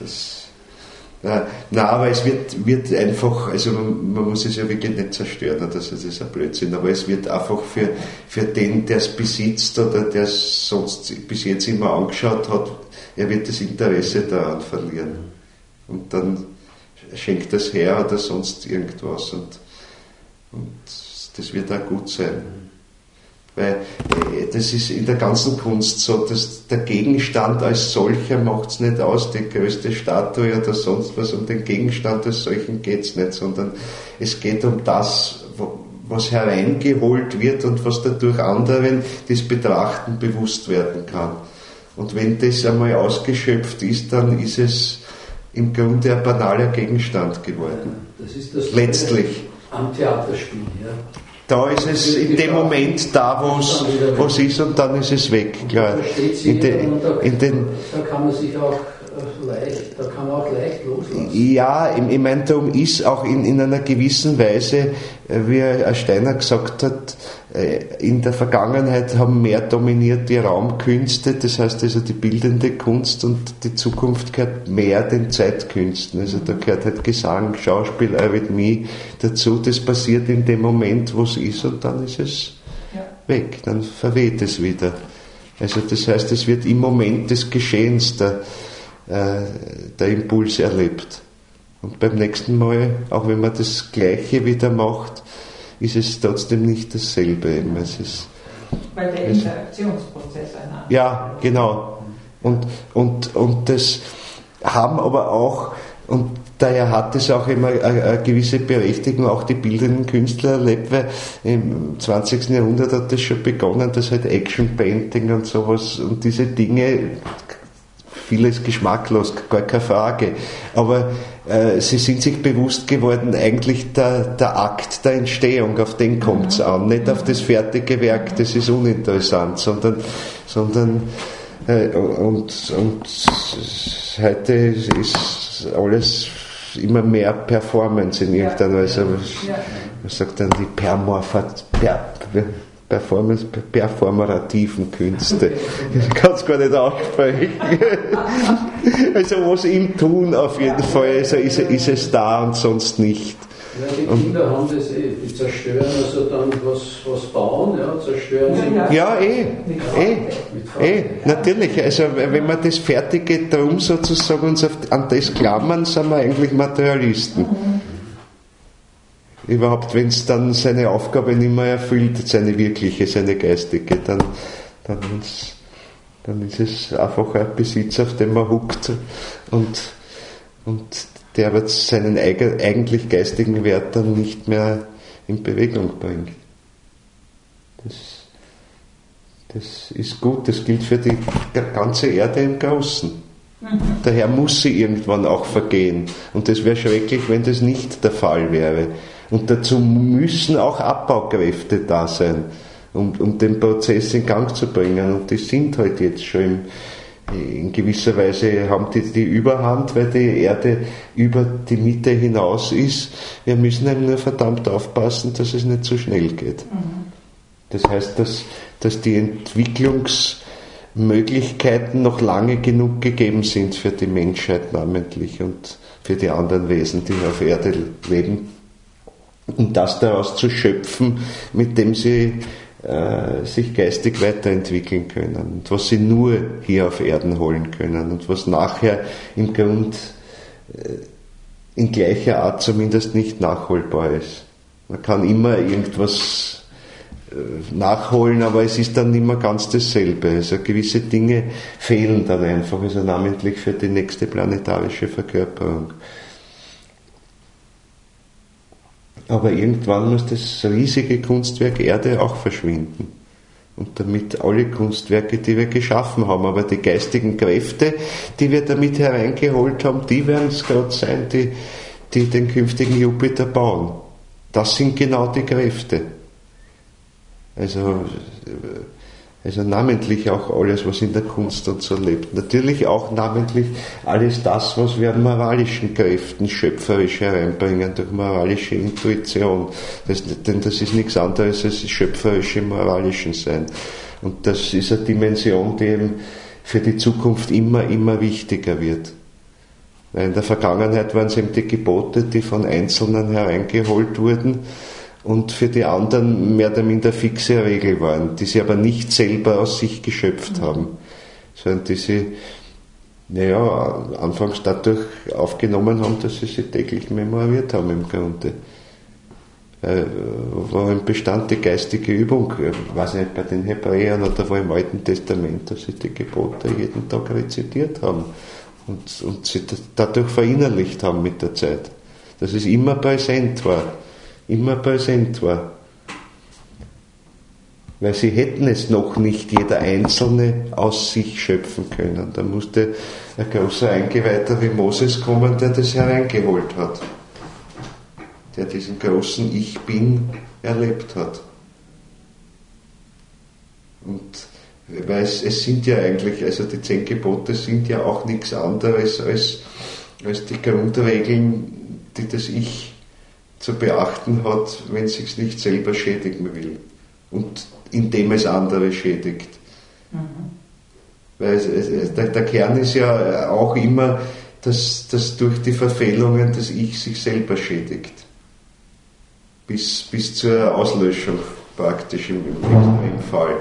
Aber es wird einfach, also man muss es ja wirklich nicht zerstören, das ist ein Blödsinn, aber es wird einfach für den, der es besitzt oder der es sonst bis jetzt immer angeschaut hat, er wird das Interesse daran verlieren. Und dann schenkt das her oder sonst irgendwas und das wird auch gut sein. Weil das ist in der ganzen Kunst so, dass der Gegenstand als solcher macht es nicht aus, die größte Statue oder sonst was, um den Gegenstand als solchen geht es nicht, sondern es geht um das, was hereingeholt wird und was dadurch anderen das Betrachten bewusst werden kann. Und wenn das einmal ausgeschöpft ist, dann ist es im Grunde ein banaler Gegenstand geworden. Das ist das letztlich. Am Theaterspiel, ja. Da ist es in dem Moment da, wo es ist und dann ist es weg, klar. Da kann man sich auch leicht loslassen. Ja, ich meine, darum ist auch in einer gewissen Weise, wie Steiner gesagt hat, in der Vergangenheit haben mehr dominiert die Raumkünste, das heißt also die bildende Kunst, und die Zukunft gehört mehr den Zeitkünsten. Also da gehört halt Gesang, Schauspiel, Eurythmie dazu. Das passiert in dem Moment, wo es ist, und dann ist es weg, dann verweht es wieder. Also das heißt, es wird im Moment des Geschehens der Impuls erlebt. Und beim nächsten Mal, auch wenn man das Gleiche wieder macht, ist es trotzdem nicht dasselbe. Weil der Interaktionsprozess einer. Ja, genau. Und das haben aber auch, und daher hat es auch immer eine gewisse Berechtigung, auch die bildenden Künstler erlebt, weil im 20. Jahrhundert hat das schon begonnen, dass halt Action Painting und sowas und diese Dinge, vieles geschmacklos, gar keine Frage. Aber sie sind sich bewusst geworden, eigentlich der Akt der Entstehung, auf den kommt es an, nicht auf das fertige Werk, das ist uninteressant, sondern heute ist alles immer mehr Performance in irgendeiner Weise. Man sagt dann die performativen Künste. Ich kann es gar nicht aussprechen. Also was im Tun auf jeden Fall, also ist es da und sonst nicht. Ja, die Kinder haben das die zerstören also dann was bauen, zerstören sie. Ja, natürlich. Also wenn wir das Fertige drum sozusagen uns an das klammern, sind wir eigentlich Materialisten. Überhaupt, wenn es dann seine Aufgabe nicht mehr erfüllt, seine wirkliche, seine geistige, dann ist es einfach ein Besitz, auf dem man huckt und der aber seinen eigentlich geistigen Wert dann nicht mehr in Bewegung bringt. Das ist gut, das gilt für die ganze Erde im Großen. Daher muss sie irgendwann auch vergehen. Und das wäre schrecklich, wenn das nicht der Fall wäre. Und dazu müssen auch Abbaukräfte da sein, um den Prozess in Gang zu bringen. Und die sind halt jetzt schon in gewisser Weise, haben die Überhand, weil die Erde über die Mitte hinaus ist. Wir müssen eben nur verdammt aufpassen, dass es nicht zu schnell geht. Das heißt, dass die Entwicklungsmöglichkeiten noch lange genug gegeben sind für die Menschheit namentlich und für die anderen Wesen, die auf Erde leben. Und das daraus zu schöpfen, mit dem sie sich geistig weiterentwickeln können und was sie nur hier auf Erden holen können und was nachher im Grund in gleicher Art zumindest nicht nachholbar ist. Man kann immer irgendwas nachholen, aber es ist dann nicht mehr ganz dasselbe. Also gewisse Dinge fehlen dann einfach, also namentlich für die nächste planetarische Verkörperung. Aber irgendwann muss das riesige Kunstwerk Erde auch verschwinden. Und damit alle Kunstwerke, die wir geschaffen haben. Aber die geistigen Kräfte, die wir damit hereingeholt haben, die werden es gerade sein, die den künftigen Jupiter bauen. Das sind genau die Kräfte. Also namentlich auch alles, was in der Kunst und so lebt. Natürlich auch namentlich alles das, was wir an moralischen Kräften schöpferisch hereinbringen, durch moralische Intuition. Denn das ist nichts anderes als schöpferische moralischen Sein. Und das ist eine Dimension, die eben für die Zukunft immer, immer wichtiger wird. Weil in der Vergangenheit waren es eben die Gebote, die von Einzelnen hereingeholt wurden und für die anderen mehr oder minder fixe Regel waren, die sie aber nicht selber aus sich geschöpft haben, sondern die sie anfangs dadurch aufgenommen haben, dass sie sie täglich memoriert haben im Grunde. Worin bestand die geistige Übung? Ich weiß nicht, bei den Hebräern oder wo im Alten Testament, dass sie die Gebote jeden Tag rezitiert haben und sie dadurch verinnerlicht haben mit der Zeit. Dass es immer präsent war. Immer präsent war. Weil sie hätten es noch nicht jeder Einzelne aus sich schöpfen können. Da musste ein großer Eingeweihter wie Moses kommen, der das hereingeholt hat. Der diesen großen Ich Bin erlebt hat. Und weil es sind ja eigentlich, also die 10 Gebote sind ja auch nichts anderes als die Grundregeln, die das Ich zu beachten hat, wenn es sich nicht selber schädigen will. Und indem es andere schädigt. Weil der Kern ist ja auch immer, dass durch die Verfehlungen das Ich sich selber schädigt. Bis zur Auslöschung praktisch im Extremfall.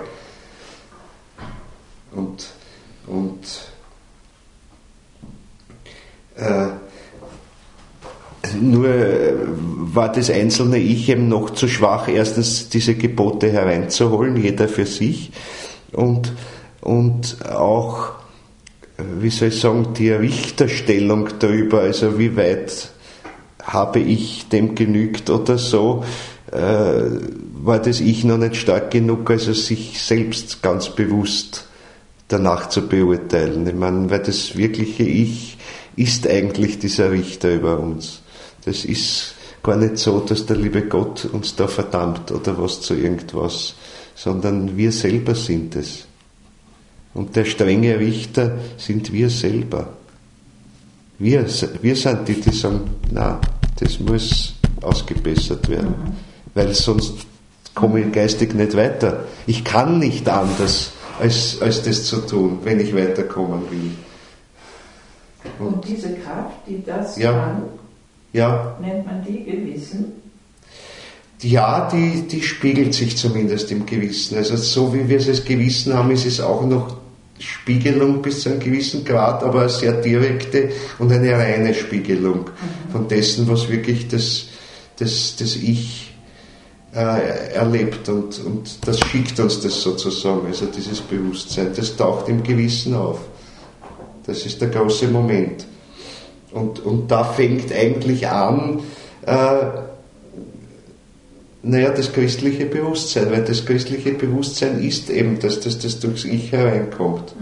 Nur war das einzelne Ich eben noch zu schwach, erstens diese Gebote hereinzuholen, jeder für sich, und auch, wie soll ich sagen, die Richterstellung darüber, also wie weit habe ich dem genügt oder so, war das Ich noch nicht stark genug, also sich selbst ganz bewusst danach zu beurteilen. Ich meine, weil das wirkliche Ich ist eigentlich dieser Richter über uns. Das ist gar nicht so, dass der liebe Gott uns da verdammt oder was zu irgendwas, sondern wir selber sind es. Und der strenge Richter sind wir selber. Wir sind die sagen, na, das muss ausgebessert werden, weil sonst komme ich geistig nicht weiter. Ich kann nicht anders, als das zu tun, wenn ich weiterkommen will. Und diese Kraft, die das kann, nennt man die Gewissen? Ja, die spiegelt sich zumindest im Gewissen. Also so wie wir es als Gewissen haben, ist es auch noch Spiegelung bis zu einem gewissen Grad, aber eine sehr direkte und eine reine Spiegelung von dessen, was wirklich das Ich erlebt, und das schickt uns das sozusagen, also dieses Bewusstsein, das taucht im Gewissen auf. Das ist der große Moment. Und da fängt eigentlich an, das christliche Bewusstsein, weil das christliche Bewusstsein ist eben, dass das durchs Ich hereinkommt.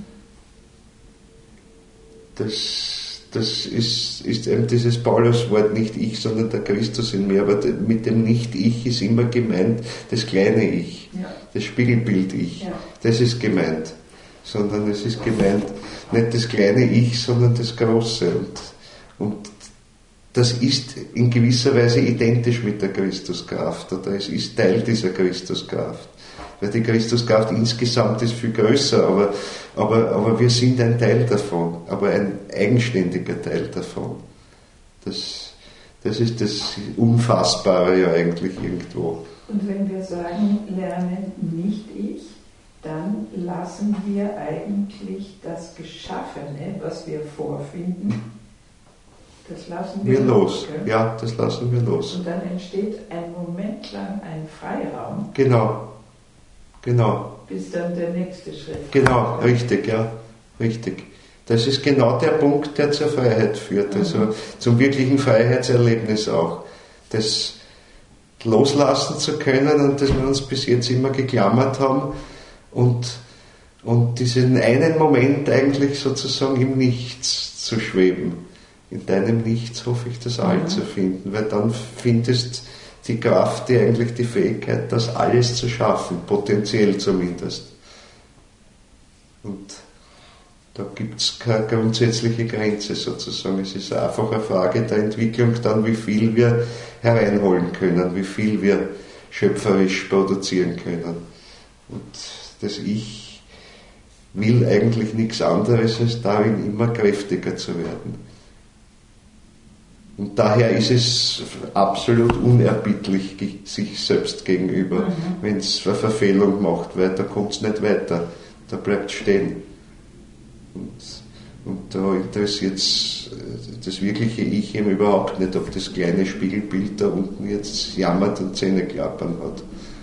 Das ist eben dieses Paulus-Wort, nicht ich, sondern der Christus in mir, aber mit dem Nicht-Ich ist immer gemeint das kleine Ich, das Spiegelbild-Ich, das ist gemeint, sondern es ist gemeint nicht das kleine Ich, sondern das große, und das ist in gewisser Weise identisch mit der Christuskraft, oder es ist Teil dieser Christuskraft. Weil die Christuskraft insgesamt ist viel größer, aber wir sind ein Teil davon, aber ein eigenständiger Teil davon. Das ist das Unfassbare ja eigentlich irgendwo. Und wenn wir sagen, lernen nicht ich, dann lassen wir eigentlich das Geschaffene, was wir vorfinden, das lassen wir los. Gell? Ja, das lassen wir los. Und dann entsteht ein Moment lang ein Freiraum. Genau. Bis dann der nächste Schritt. Genau, richtig, ja, richtig. Das ist genau der Punkt, der zur Freiheit führt, also zum wirklichen Freiheitserlebnis auch. Das loslassen zu können, und das wir uns bis jetzt immer geklammert haben, und diesen einen Moment eigentlich sozusagen im Nichts zu schweben. In deinem Nichts hoffe ich, das All zu finden, weil dann findest die Kraft, die eigentlich die Fähigkeit, das alles zu schaffen, potenziell zumindest. Und da gibt es keine grundsätzliche Grenze sozusagen. Es ist einfach eine Frage der Entwicklung dann, wie viel wir hereinholen können, wie viel wir schöpferisch produzieren können. Und das Ich will eigentlich nichts anderes, als darin immer kräftiger zu werden. Und daher ist es absolut unerbittlich sich selbst gegenüber, wenn es eine Verfehlung macht, weil da kommt es nicht weiter, da bleibt es stehen. Und da interessiert das wirkliche Ich eben überhaupt nicht, ob das kleine Spiegelbild da unten jetzt jammert und Zähneklappern hat.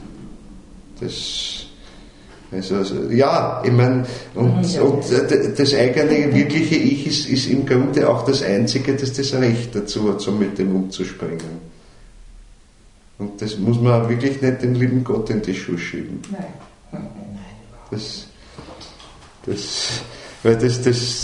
Ja, ich meine, und das eigene wirkliche Ich ist im Grunde auch das Einzige, das das Recht dazu hat, so mit dem umzuspringen. Und das muss man auch wirklich nicht dem lieben Gott in die Schuhe schieben. Nein. Weil weil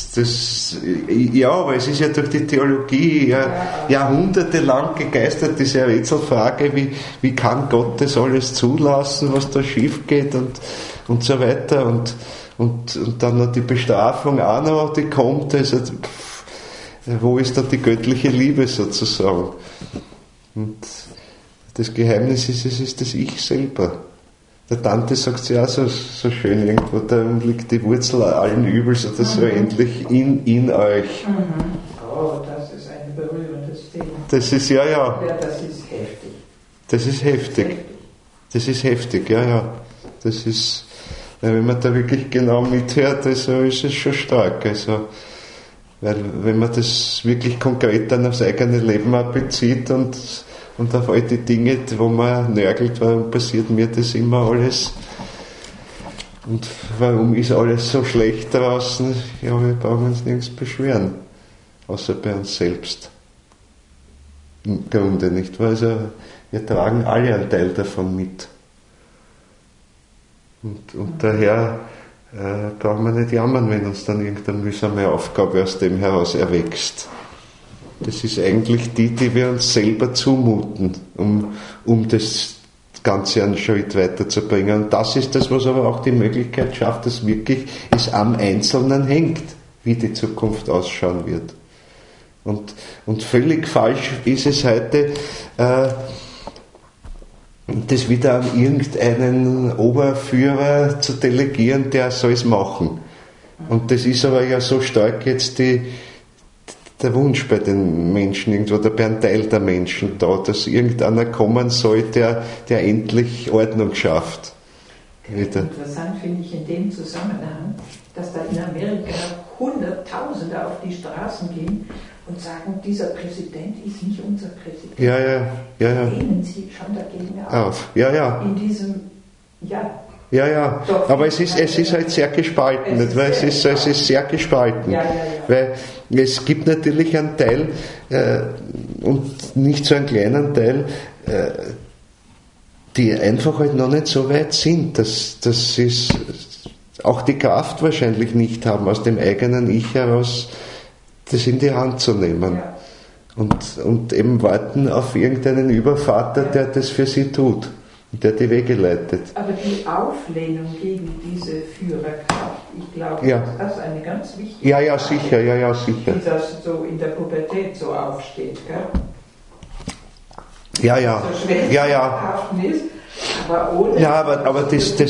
es ist ja durch die Theologie jahrhundertelang gegeistert, diese Rätselfrage, wie kann Gott das alles zulassen, was da schief geht und so weiter und dann noch die Bestrafung auch noch, die kommt, also wo ist da die göttliche Liebe sozusagen? Und das Geheimnis ist, es ist das Ich selber. Der Dante sagt es ja auch so schön, irgendwo da liegt die Wurzel allen Übels oder so endlich in euch. Oh, das ist ein berührendes Thema. Das ist, ja. Ja, das ist heftig. Das ist heftig, ja. Das ist, wenn man da wirklich genau mithört, also ist es schon stark. Also, weil wenn man das wirklich konkret dann aufs eigene Leben auch bezieht und auf all die Dinge, wo man nörgelt, warum passiert mir das immer alles? Und warum ist alles so schlecht draußen? Ja, wir brauchen uns nirgends beschweren, außer bei uns selbst. Im Grunde nicht, weil also wir tragen alle einen Teil davon mit. Und daher brauchen wir nicht jammern, wenn uns dann irgendeine mühsame Aufgabe aus dem heraus erwächst. Das ist eigentlich die wir uns selber zumuten, um das Ganze einen Schritt weiterzubringen. Und das ist das, was aber auch die Möglichkeit schafft, dass wirklich es am Einzelnen hängt, wie die Zukunft ausschauen wird. Und völlig falsch ist es heute, das wieder an irgendeinen Oberführer zu delegieren, der soll es machen. Und das ist aber ja so stark jetzt der Wunsch bei den Menschen irgendwo, oder bei einem Teil der Menschen da, dass irgendeiner kommen soll, der endlich Ordnung schafft. Wieder. Interessant finde ich in dem Zusammenhang, dass da in Amerika Hunderttausende auf die Straßen gehen und sagen, dieser Präsident ist nicht unser Präsident. Ja. Lehnen Sie schon dagegen auf. Ja. In diesem, Ja, aber es ist halt sehr gespalten, nicht? Weil es ist sehr gespalten. Ja. Weil es gibt natürlich einen Teil, und nicht so einen kleinen Teil, die einfach halt noch nicht so weit sind, dass sie auch die Kraft wahrscheinlich nicht haben, aus dem eigenen Ich heraus das in die Hand zu nehmen. Ja. Und eben warten auf irgendeinen Übervater, der das für sie tut. Der die Wege leitet. Aber die Auflehnung gegen diese Führerkraft, ich glaube, das ist eine ganz wichtige Frage, sicher. Die das so in der Pubertät so aufsteht, gell? Ja. So schwer ist, aber ohne... aber das ist,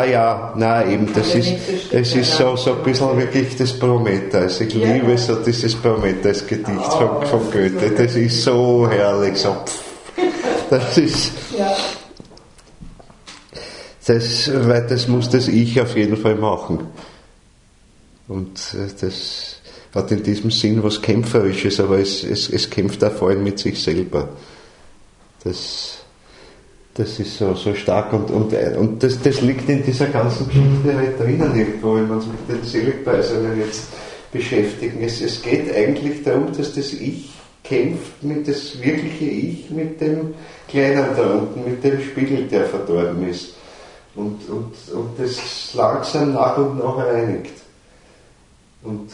das ist so ein bisschen wirklich das Prometheus. Ich liebe so dieses Prometheus-Gedicht von Goethe. Das ist so herrlich, so das ist... Weil das muss das Ich auf jeden Fall machen. Und das hat in diesem Sinn was Kämpferisches, aber es kämpft auch vor allem mit sich selber. Das ist so stark und das liegt in dieser ganzen Geschichte halt drinnen irgendwo, wenn wir uns mit den Seligpreisungen jetzt beschäftigen. Es geht eigentlich darum, dass das Ich kämpft mit das wirkliche Ich, mit dem Kleinen da unten, mit dem Spiegel, der verdorben ist. Und das langsam nach und nach reinigt. Und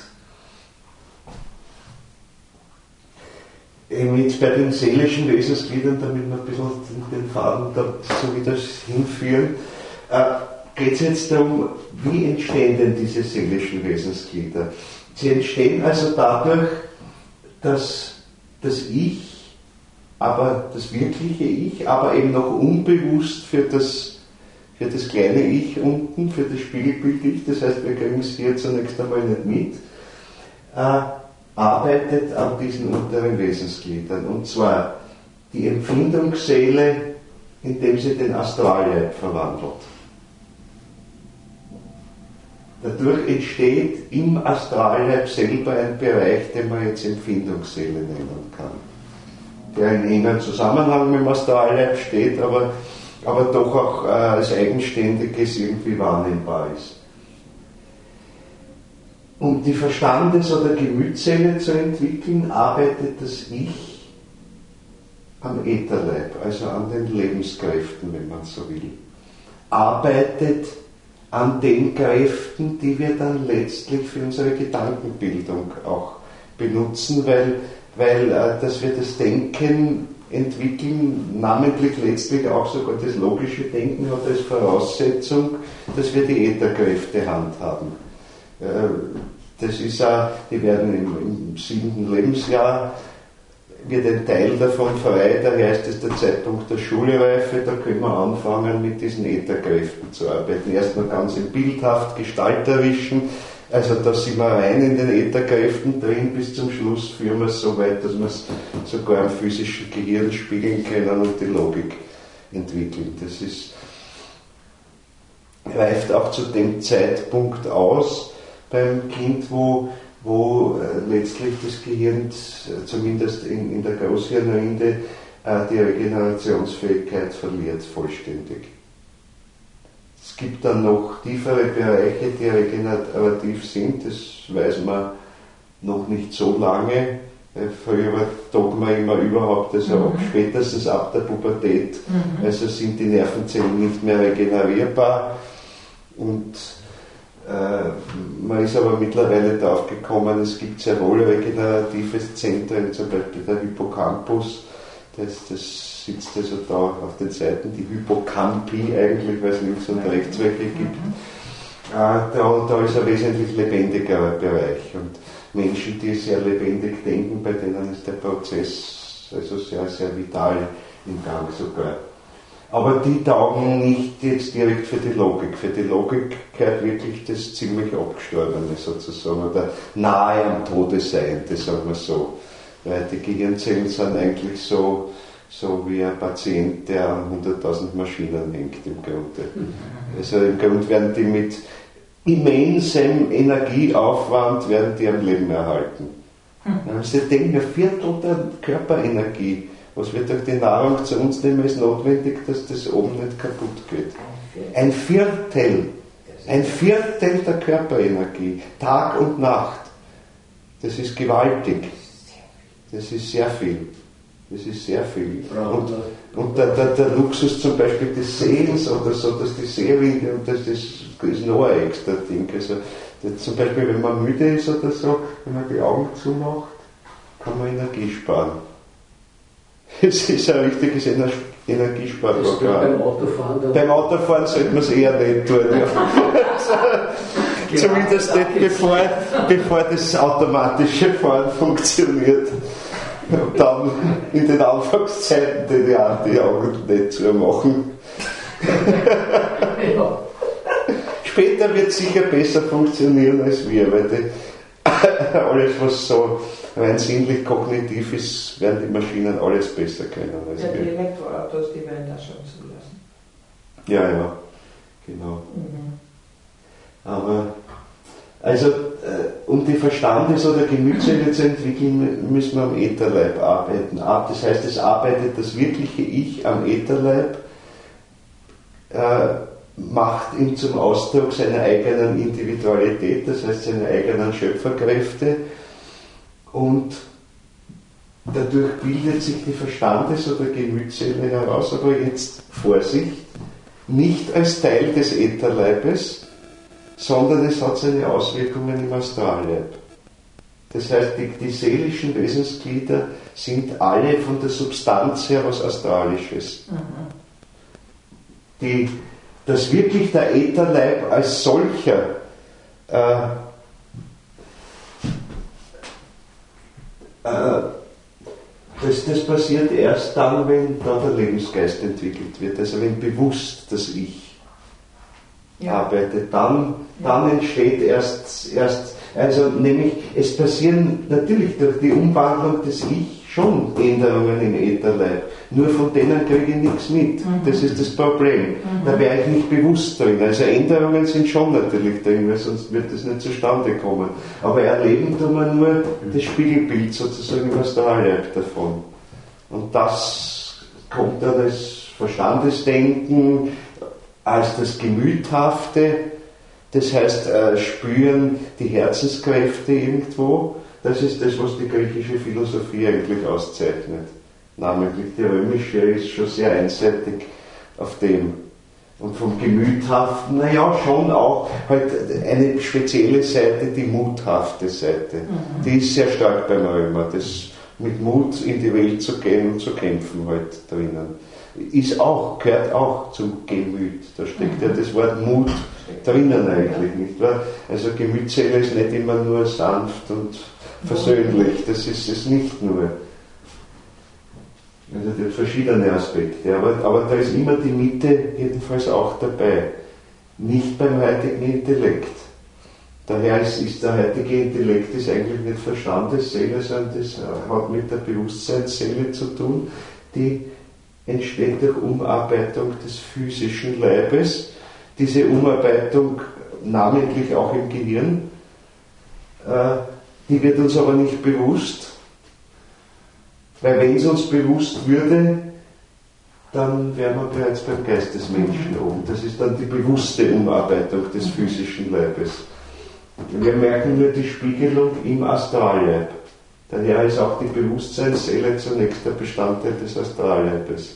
jetzt bei den seelischen Wesensgliedern, damit wir ein bisschen den Faden dazu wieder hinführen, geht es jetzt darum, wie entstehen denn diese seelischen Wesensglieder? Sie entstehen also dadurch, dass das Ich, aber das wirkliche Ich, aber eben noch unbewusst für das kleine Ich unten, für das Spiegelbild Ich, das heißt, wir kriegen es hier zunächst einmal nicht mit, arbeitet an diesen unteren Wesensgliedern. Und zwar die Empfindungsseele, indem sie den Astralleib verwandelt. Dadurch entsteht im Astralleib selber ein Bereich, den man jetzt Empfindungsseele nennen kann, der in engem Zusammenhang mit dem Astralleib steht, aber doch auch als eigenständiges irgendwie wahrnehmbar ist. Um die Verstandes- oder Gemütsseele zu entwickeln, arbeitet das Ich am Ätherleib, also an den Lebenskräften, wenn man so will. Arbeitet an den Kräften, die wir dann letztlich für unsere Gedankenbildung auch benutzen, weil dass wir das Denken entwickeln, namentlich letztlich auch sogar das logische Denken hat als Voraussetzung, dass wir die Ätherkräfte handhaben. Das ist auch, die werden im 7. Lebensjahr wird ein Teil davon frei, daher ist es der Zeitpunkt der Schulreife, da können wir anfangen mit diesen Ätherkräften zu arbeiten. Erst noch ganz im bildhaft gestalterischen, also da sind wir rein in den Ätherkräften drin, bis zum Schluss führen wir es so weit, dass wir es sogar im physischen Gehirn spiegeln können und die Logik entwickeln. Das reift auch zu dem Zeitpunkt aus beim Kind, wo letztlich das Gehirn, zumindest in der Großhirnrinde, die Regenerationsfähigkeit verliert vollständig. Es gibt dann noch tiefere Bereiche, die regenerativ sind, das weiß man noch nicht so lange. Früher sagt man immer überhaupt, also auch spätestens ab der Pubertät, also sind die Nervenzellen nicht mehr regenerierbar. Und man ist aber mittlerweile darauf gekommen, es gibt sehr wohl regenerative Zentren, zum Beispiel der Hippocampus, das sitzt also da auf den Seiten, die Hippocampi eigentlich, weil es links und rechts welche gibt. Da ist ein wesentlich lebendigerer Bereich. Und Menschen, die sehr lebendig denken, bei denen ist der Prozess also sehr, sehr vital im Gang sogar. Aber die taugen nicht jetzt direkt für die Logik. Für die Logik gehört wirklich das ziemlich Abgestorbene sozusagen, oder nahe am Tode Seiende, sagen wir so. Weil die Gehirnzellen sind eigentlich so wie ein Patient, der an 100.000 Maschinen hängt im Grunde. Also im Grunde werden die mit immensem Energieaufwand werden die am Leben erhalten. Also ich denke, ein Viertel der Körperenergie, was wir durch die Nahrung zu uns nehmen, ist notwendig, dass das oben nicht kaputt geht. Ein Viertel der Körperenergie, Tag und Nacht. Das ist gewaltig. Das ist sehr viel. Das ist sehr viel. Und der Luxus zum Beispiel des Sehens oder so, dass die Sehrinde, und das ist noch ein extra Ding. Also zum Beispiel, wenn man müde ist oder so, wenn man die Augen zumacht, kann man Energie sparen. Es ist ein richtiges Energiesparprogramm. Beim Autofahren sollte man es eher nicht tun. Ja. Zumindest nicht, bevor das automatische Fahren funktioniert. Und dann in den Anfangszeiten die Augen nicht zu machen. Ja. Später wird es sicher besser funktionieren als wir, weil alles, was so rein sinnlich kognitiv ist, werden die Maschinen alles besser können als wir. Die Elektroautos, die werden das schon zulassen. Ja, genau. Aber, also, um die Verstandes- oder Gemütsseele zu entwickeln, müssen wir am Ätherleib arbeiten. Das heißt, es arbeitet das wirkliche Ich am Ätherleib, macht ihn zum Ausdruck seiner eigenen Individualität, das heißt seine eigenen Schöpferkräfte, und dadurch bildet sich die Verstandes- oder Gemütsseele heraus, aber jetzt Vorsicht, nicht als Teil des Ätherleibes, sondern es hat seine Auswirkungen im Astralleib. Das heißt, die seelischen Wesensglieder sind alle von der Substanz her was Astralisches. Dass wirklich der Ätherleib als solcher das passiert erst dann, wenn da der Lebensgeist entwickelt wird, also wenn bewusst das Ich arbeitet, dann entsteht erst Also nämlich, es passieren natürlich durch die Umwandlung des Ich schon Änderungen im Ätherleib. Nur von denen kriege ich nichts mit. Das ist das Problem. Da wäre ich nicht bewusst drin. Also Änderungen sind schon natürlich drin, weil sonst wird das nicht zustande kommen. Aber erleben tun wir nur das Spiegelbild sozusagen im Astralleib davon. Und das kommt dann als Verstandesdenken, als das Gemüthafte, das heißt spüren die Herzenskräfte irgendwo. Das ist das, was die griechische Philosophie eigentlich auszeichnet. Namentlich die römische ist schon sehr einseitig auf dem. Und vom Gemüthaften, naja, schon auch halt eine spezielle Seite, die muthafte Seite. Die ist sehr stark beim Römer. Das mit Mut in die Welt zu gehen und zu kämpfen halt drinnen. Gehört auch zum Gemüt. Da steckt ja das Wort Mut drinnen eigentlich, nicht wahr? Also Gemütsseele ist nicht immer nur sanft und versöhnlich, das ist es nicht nur. Also die verschiedene Aspekte, aber da ist immer die Mitte jedenfalls auch dabei. Nicht beim heutigen Intellekt. Daher ist der heutige Intellekt ist eigentlich nicht Verstandesseele, sondern das hat mit der Bewusstseinsseele zu tun, die entsteht durch Umarbeitung des physischen Leibes. Diese Umarbeitung namentlich auch im Gehirn, die wird uns aber nicht bewusst, weil wenn es uns bewusst würde, dann wären wir bereits beim Geist des Menschen oben. Das ist dann die bewusste Umarbeitung des physischen Leibes. Wir merken nur die Spiegelung im Astralleib. Daher ist auch die Bewusstseinsseele zunächst der Bestandteil des Astralleibes.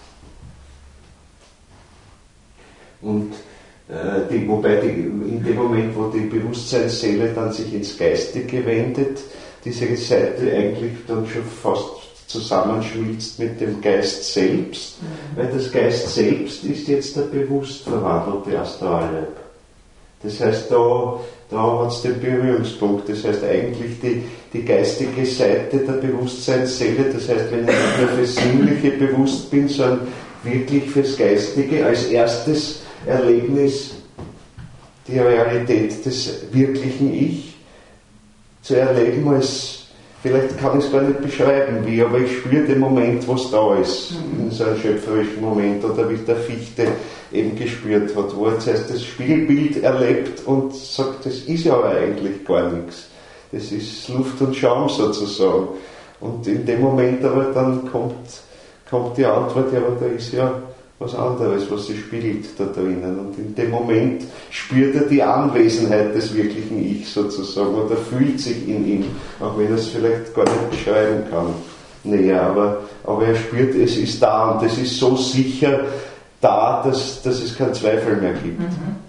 Und in dem Moment, wo die Bewusstseinsseele dann sich ins Geistige wendet, diese Seite eigentlich dann schon fast zusammenschmilzt mit dem Geist selbst, weil das Geist selbst ist jetzt der bewusst verwandelte Astralleib. Das heißt, da hat es den Berührungspunkt. Das heißt, eigentlich die geistige Seite der Bewusstseinsseele, das heißt, wenn ich nicht nur fürs Sinnliche bewusst bin, sondern wirklich fürs Geistige als erstes Erlebnis, die Realität des wirklichen Ich zu erleben, als vielleicht kann ich es gar nicht beschreiben, wie, aber ich spüre den Moment, wo es da ist, in so einem schöpferischen Moment, oder wie der Fichte eben gespürt hat, wo er zuerst das Spiegelbild erlebt und sagt, das ist ja aber eigentlich gar nichts. Das ist Luft und Schaum sozusagen. Und in dem Moment aber dann kommt die Antwort, ja, aber da ist ja was anderes, was sich spiegelt da drinnen. Und in dem Moment spürt er die Anwesenheit des wirklichen Ich sozusagen oder fühlt sich in ihm, auch wenn er es vielleicht gar nicht beschreiben kann näher, aber er spürt, es ist da und es ist so sicher da, dass es keinen Zweifel mehr gibt.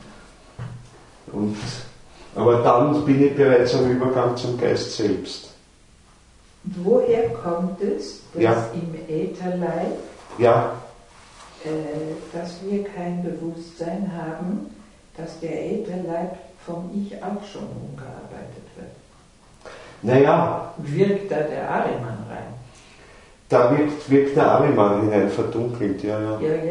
Aber dann bin ich bereits am Übergang zum Geist selbst. Woher kommt es, dass im Ätherleib dass wir kein Bewusstsein haben, dass der Ätherleib vom Ich auch schon umgearbeitet wird? Naja. Wirkt da der Ahriman rein? Da wirkt der Ahriman hinein, verdunkelt, ja.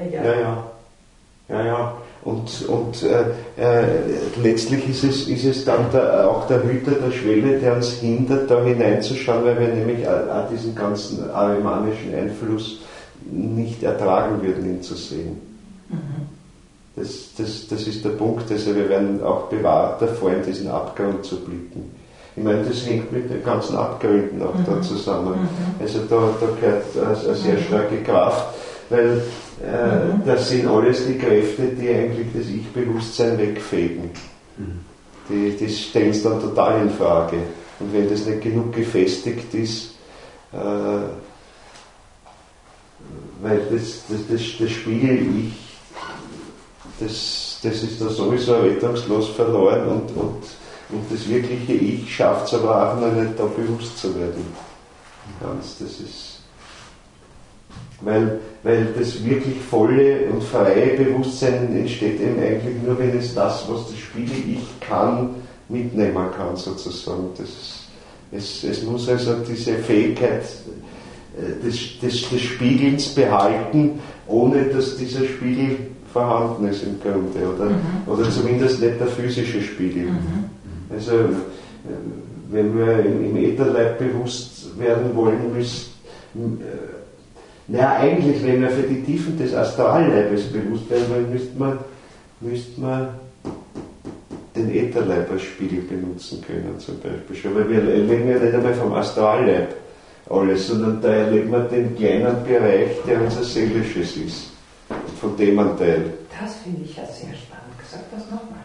Und letztlich ist es dann auch der Hüter der Schwelle, der uns hindert, da hineinzuschauen, weil wir nämlich auch diesen ganzen ahrimanischen Einfluss nicht ertragen würden, ihn zu sehen. Das ist der Punkt, also wir werden auch bewahrt davor, in diesen Abgrund zu blicken. Ich meine, das hängt mit den ganzen Abgründen auch da zusammen. Also da gehört eine sehr starke Kraft, weil das sind alles die Kräfte, die eigentlich das Ich-Bewusstsein wegfegen. Die stellen es dann total in Frage. Und wenn das nicht genug gefestigt ist, weil das Spiegel-Ich, das ist da sowieso rettungslos verloren und das wirkliche Ich schafft es aber auch noch nicht, da bewusst zu werden. Das ist, weil das wirklich volle und freie Bewusstsein entsteht eben eigentlich nur, wenn es das, was das Spiegel-Ich kann, mitnehmen kann sozusagen. Es muss also diese Fähigkeit des Spiegelns behalten, ohne dass dieser Spiegel vorhanden ist im Grunde, oder zumindest nicht der physische Spiegel. Also wenn wir im Ätherleib bewusst werden wollen, eigentlich, wenn wir für die Tiefen des Astralleibes bewusst werden wollen, müsste man den Ätherleib als Spiegel benutzen können, zum Beispiel. Schon, weil wir erleben ja nicht einmal vom Astralleib alles, sondern da erleben wir den kleinen Bereich, der unser Seelisches ist. Von dem ein Teil. Das finde ich ja sehr spannend. Sag das nochmal.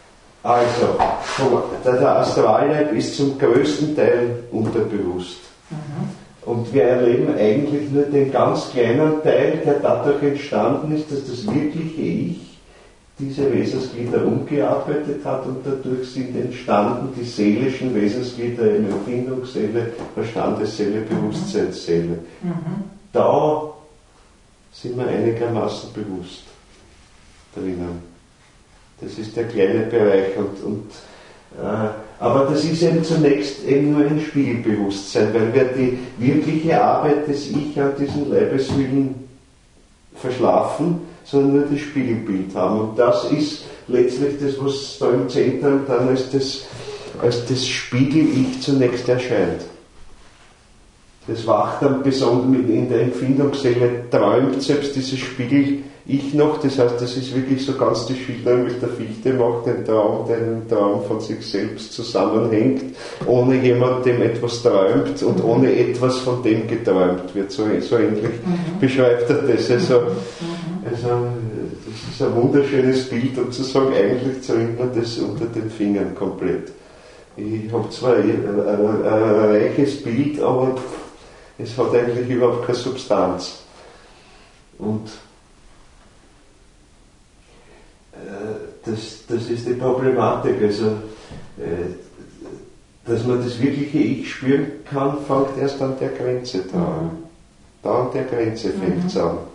Also, der Astralleib ist zum größten Teil unterbewusst. Und wir erleben eigentlich nur den ganz kleinen Teil, der dadurch entstanden ist, dass das wirkliche Ich diese Wesensglieder umgearbeitet hat und dadurch sind entstanden die seelischen Wesensglieder in Empfindungsseele, Verstandesseele, Bewusstseinsseele. Da sind wir einigermaßen bewusst drinnen. Das ist der kleine Bereich aber das ist eben zunächst eben nur ein Spiegelbewusstsein, weil wir die wirkliche Arbeit des Ich an diesen Leibeshüllen verschlafen, sondern nur das Spiegelbild haben. Und das ist letztlich das, was da im Zentrum dann als das Spiegel-Ich zunächst erscheint. Das wacht dann besonders in der Empfindungsseele, träumt selbst dieses Spiegel-Ich noch. Das heißt, das ist wirklich so ganz die Schilderung, wie der Fichte macht, den Traum von sich selbst zusammenhängt, ohne jemand, dem etwas träumt und ohne etwas von dem geträumt wird. So ähnlich beschreibt er das. Also, das ist ein wunderschönes Bild, um zu sagen, eigentlich zerrinnt man das unter den Fingern komplett. Ich habe zwar ein reiches Bild, aber es hat eigentlich überhaupt keine Substanz. Und das ist die Problematik. Also, dass man das wirkliche Ich spüren kann, fängt erst an der Grenze da an. Da an der Grenze fängt es an.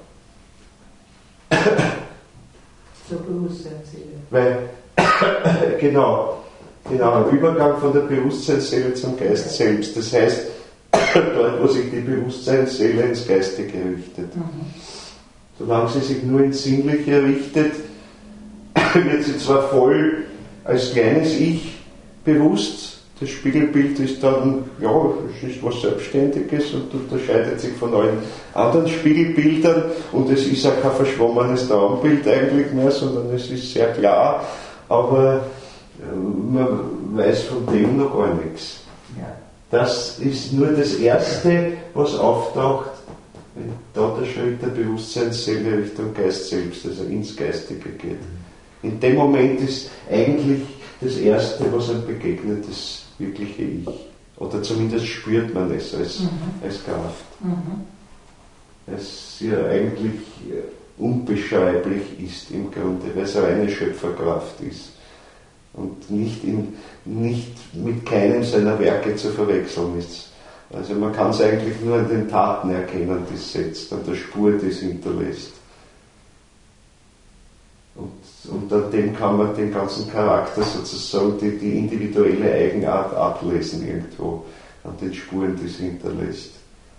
Zur Bewusstseinsseele. Weil, genau, ein Übergang von der Bewusstseinsseele zum Geist selbst. Das heißt, dort, wo sich die Bewusstseinsseele ins Geistige richtet. Solange sie sich nur ins Sinnliche richtet, wird sie zwar voll als kleines Ich bewusst, das Spiegelbild ist dann, ja, es ist was Selbstständiges und unterscheidet sich von allen anderen Spiegelbildern und es ist auch kein verschwommenes Traumbild eigentlich mehr, sondern es ist sehr klar, aber man weiß von dem noch gar nichts. Ja. Das ist nur das Erste, was auftaucht, wenn da der Schritt der Bewusstseinsseele Richtung Geist selbst, also ins Geistige geht. In dem Moment ist eigentlich das Erste, was einem begegnet, das wirkliche Ich. Oder zumindest spürt man es als Kraft. Es ja eigentlich unbeschreiblich ist im Grunde, weil es reine Schöpferkraft ist. Und nicht mit keinem seiner Werke zu verwechseln ist. Also man kann es eigentlich nur an den Taten erkennen, die es setzt, an der Spur, die es hinterlässt. Und an dem kann man den ganzen Charakter sozusagen, die individuelle Eigenart ablesen irgendwo, an den Spuren, die es hinterlässt.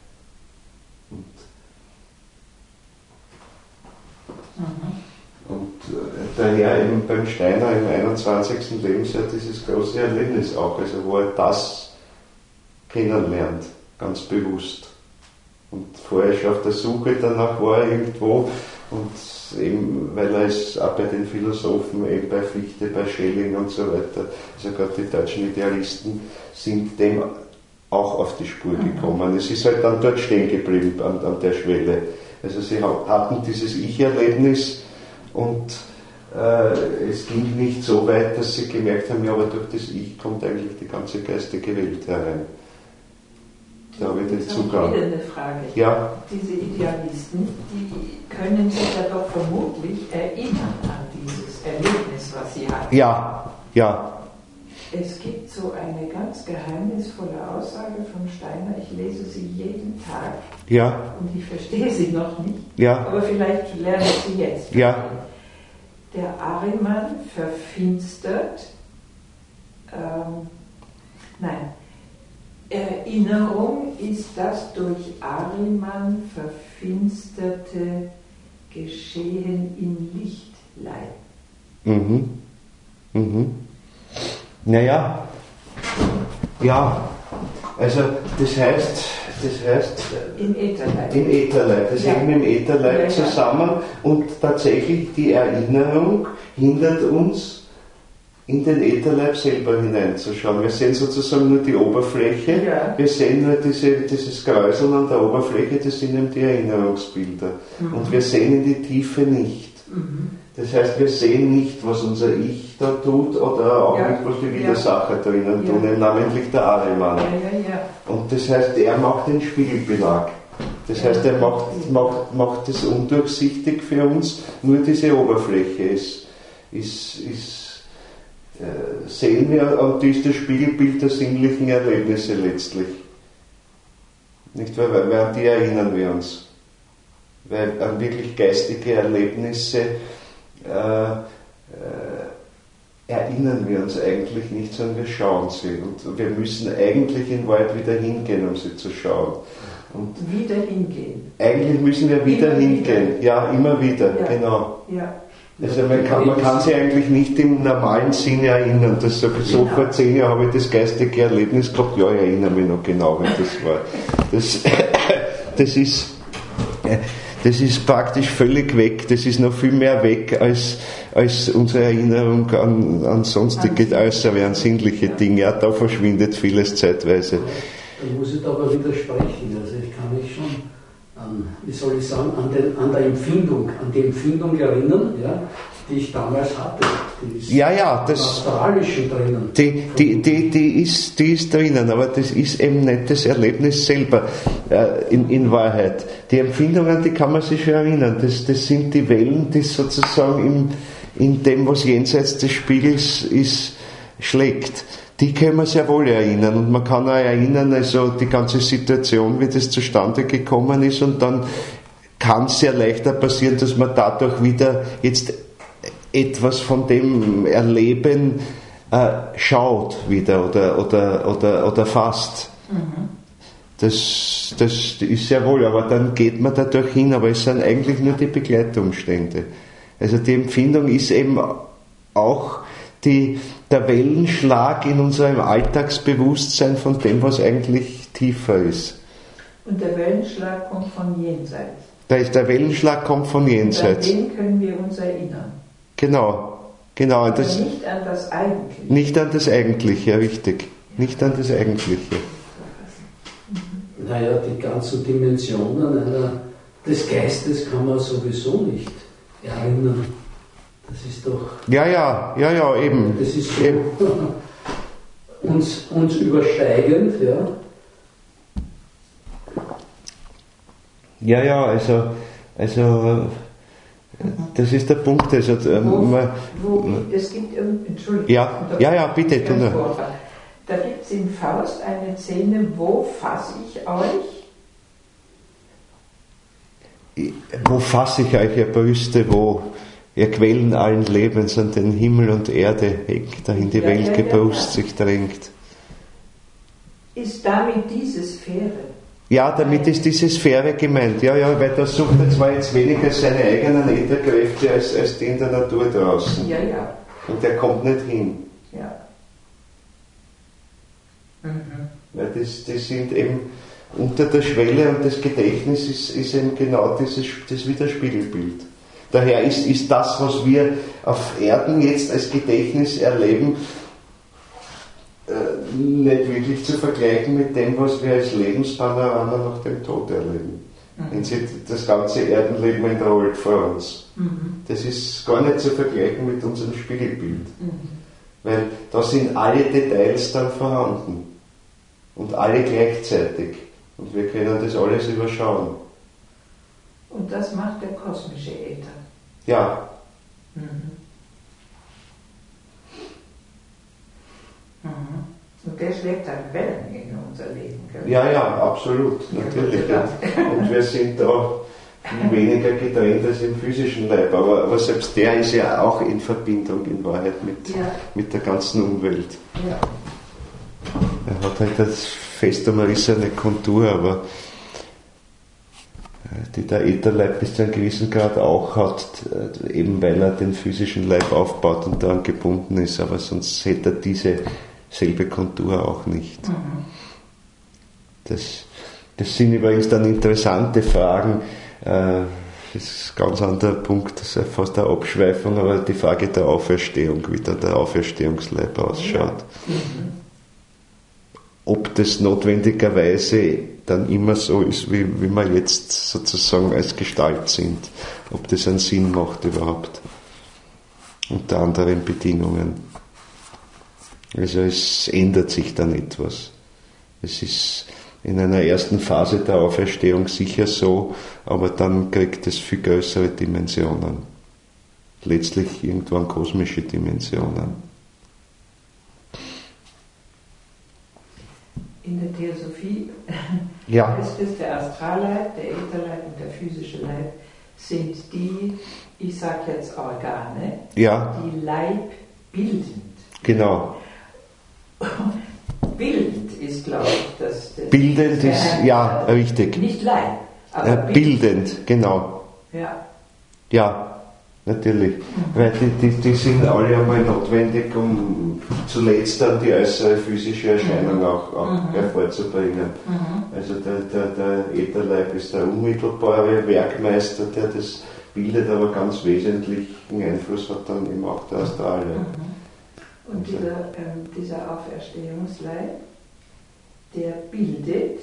Und daher eben beim Steiner im 21. Lebensjahr dieses große Erlebnis auch, also wo er das kennenlernt, ganz bewusst. Und vorher schon auf der Suche danach war er irgendwo und eben, weil er ist auch bei den Philosophen, eben bei Fichte, bei Schelling und so weiter, also gerade die deutschen Idealisten sind dem auch auf die Spur gekommen. Es ist halt dann dort stehen geblieben an der Schwelle. Also sie hatten dieses Ich-Erlebnis und es ging nicht so weit, dass sie gemerkt haben, ja, aber durch das Ich kommt eigentlich die ganze geistige Welt herein. Da habe ich den Zugang. Wieder eine Frage. Ja. Diese Idealisten, die können sich ja doch vermutlich erinnern an dieses Erlebnis, was sie hatten. Ja, ja. Es gibt so eine ganz geheimnisvolle Aussage von Steiner, ich lese sie jeden Tag. Ja. Und ich verstehe sie noch nicht. Ja. Aber vielleicht lerne ich sie jetzt. Ja. Der Ahriman verfinstert, Erinnerung ist das durch Ahriman verfinsterte Geschehen im Lichtleib. Naja, Ja, also das heißt im Ätherleib. Im Ätherleib, das hängt mit dem Ätherleib zusammen und tatsächlich die Erinnerung hindert uns, in den Ätherleib selber hineinzuschauen. Wir sehen sozusagen nur die Oberfläche, wir sehen nur dieses Kräuseln an der Oberfläche, das sind eben die Erinnerungsbilder. Und wir sehen in die Tiefe nicht. Das heißt, wir sehen nicht, was unser Ich da tut oder auch nicht, was die Widersacher drinnen tun, namentlich der Ahriman. Und das heißt, er macht den Spiegelbelag. Das heißt, er macht das undurchsichtig für uns, nur diese Oberfläche sehen wir, und die ist das Spiegelbild der sinnlichen Erlebnisse letztlich. Nicht wahr? Weil an die erinnern wir uns. Weil an wirklich geistige Erlebnisse erinnern wir uns eigentlich nicht, sondern wir schauen sie. Und wir müssen eigentlich in Wahrheit wieder hingehen, um sie zu schauen. Und wieder hingehen. Eigentlich müssen wir wieder hingehen. Ja, immer wieder, genau. Ja. Also man kann sich eigentlich nicht im normalen Sinne erinnern. Das so vor 10 Jahren habe ich das geistige Erlebnis gehabt. Ja, ich erinnere mich noch genau, wie das war. Das ist praktisch völlig weg. Das ist noch viel mehr weg als unsere Erinnerung an sonstige äußere, an sinnliche Dinge. Ja, da verschwindet vieles zeitweise. Da muss ich aber widersprechen. Also ich kann mich schon an der Empfindung, an die Empfindung erinnern, die ich damals hatte. Die ist das Astralischen drinnen. Die ist drinnen, aber das ist eben nicht das Erlebnis selber in Wahrheit. Die Empfindungen, die kann man sich schon erinnern. Das sind die Wellen, die sozusagen in dem, was jenseits des Spiegels ist, schlägt. Die können wir sehr wohl erinnern, und man kann auch erinnern, also die ganze Situation, wie das zustande gekommen ist, und dann kann es sehr leichter passieren, dass man dadurch wieder jetzt etwas von dem Erleben schaut wieder oder fasst. Das ist sehr wohl, aber dann geht man dadurch hin, aber es sind eigentlich nur die Begleitumstände. Also die Empfindung ist eben auch der Wellenschlag in unserem Alltagsbewusstsein von dem, was eigentlich tiefer ist. Und der Wellenschlag kommt von jenseits. Der Wellenschlag kommt von jenseits. Und an den können wir uns erinnern. Genau. Aber nicht an das Eigentliche. Nicht an das Eigentliche, richtig. Nicht an das Eigentliche. Naja, die ganzen Dimensionen des Geistes kann man sowieso nicht erinnern. Das ist doch... Ja, eben. Das ist so eben. uns übersteigend, also das ist der Punkt. Also, es gibt Entschuldigung. Ja, bitte. Da gibt es in Faust eine Szene, wo fasse ich euch? Wo fasse ich euch, ihr Brüste, wo ihr Quellen allen Lebens an den Himmel und Erde hängt, dahin die welke Brust sich drängt. Ist damit diese Sphäre? Ja, damit ist diese Sphäre gemeint. Ja, weil da sucht er zwar jetzt weniger seine eigenen Ätherkräfte als die in der Natur draußen. Ja. Und der kommt nicht hin. Ja. Weil das sind eben unter der Schwelle, und das Gedächtnis ist eben genau das Widerspiegelbild. Daher ist das, was wir auf Erden jetzt als Gedächtnis erleben, nicht wirklich zu vergleichen mit dem, was wir als Lebenspanorama nach dem Tod erleben. Wenn Sie das ganze Erdenleben entrollt vor uns. Das ist gar nicht zu vergleichen mit unserem Spiegelbild. Weil da sind alle Details dann vorhanden. Und alle gleichzeitig. Und wir können das alles überschauen. Und das macht der kosmische Äther. Ja. Und der schlägt dann Wellen in unser Leben. Gell? Ja, absolut, natürlich. Und wir sind da weniger getrennt als im physischen Leib. Aber selbst der ist ja auch in Verbindung in Wahrheit mit der ganzen Umwelt. Ja. Er hat halt das fest umrissene Kontur, aber die der Ätherleib bis zu einem gewissen Grad auch hat, eben weil er den physischen Leib aufbaut und daran gebunden ist, aber sonst hätte er diese selbe Kontur auch nicht. Das sind übrigens dann interessante Fragen. Das ist ein ganz anderer Punkt, das ist fast eine Abschweifung, aber die Frage der Auferstehung, wie dann der Auferstehungsleib ausschaut. Ob das notwendigerweise dann immer so ist, wie wir jetzt sozusagen als Gestalt sind. Ob das einen Sinn macht überhaupt. Unter anderen Bedingungen. Also es ändert sich dann etwas. Es ist in einer ersten Phase der Auferstehung sicher so, aber dann kriegt es viel größere Dimensionen. Letztlich irgendwann kosmische Dimensionen. In der Theosophie heißt es, der Astralleib, der Ätherleib und der physische Leib sind die, ich sage jetzt Organe, die Leib bildend. Genau. Bildend ist, glaube ich, das bildend ist, ja, richtig. Nicht Leib, aber bildend, genau. Ja, natürlich. Weil die sind alle einmal notwendig, um zuletzt dann die äußere physische Erscheinung auch hervorzubringen. Also der Ätherleib ist der unmittelbare Werkmeister, der das bildet, aber ganz wesentlichen Einfluss hat dann eben auch der Astralleib. Und dieser Auferstehungsleib, der bildet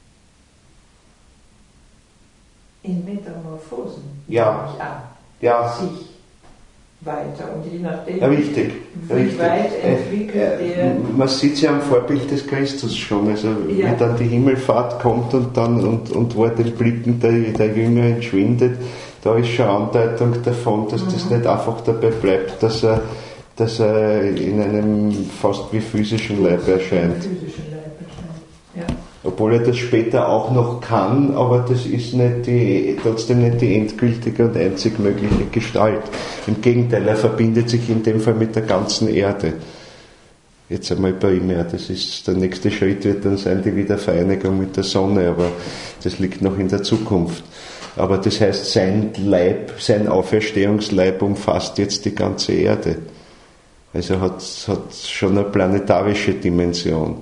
in Metamorphosen sich weiter. Und je nachdem, wie weit entwickelt der... Man sieht es ja am Vorbild des Christus schon, also wie dann die Himmelfahrt kommt und wo den Blicken der Jünger entschwindet, da ist schon Andeutung davon, dass das nicht einfach dabei bleibt, dass er in einem fast wie physischen Leib erscheint. Obwohl er das später auch noch kann, aber das ist trotzdem nicht die endgültige und einzig mögliche Gestalt. Im Gegenteil, er verbindet sich in dem Fall mit der ganzen Erde. Jetzt einmal primär, das ist der nächste Schritt wird dann sein, die Wiedervereinigung mit der Sonne, aber das liegt noch in der Zukunft. Aber das heißt, sein Leib, sein Auferstehungsleib umfasst jetzt die ganze Erde. Also hat schon eine planetarische Dimension.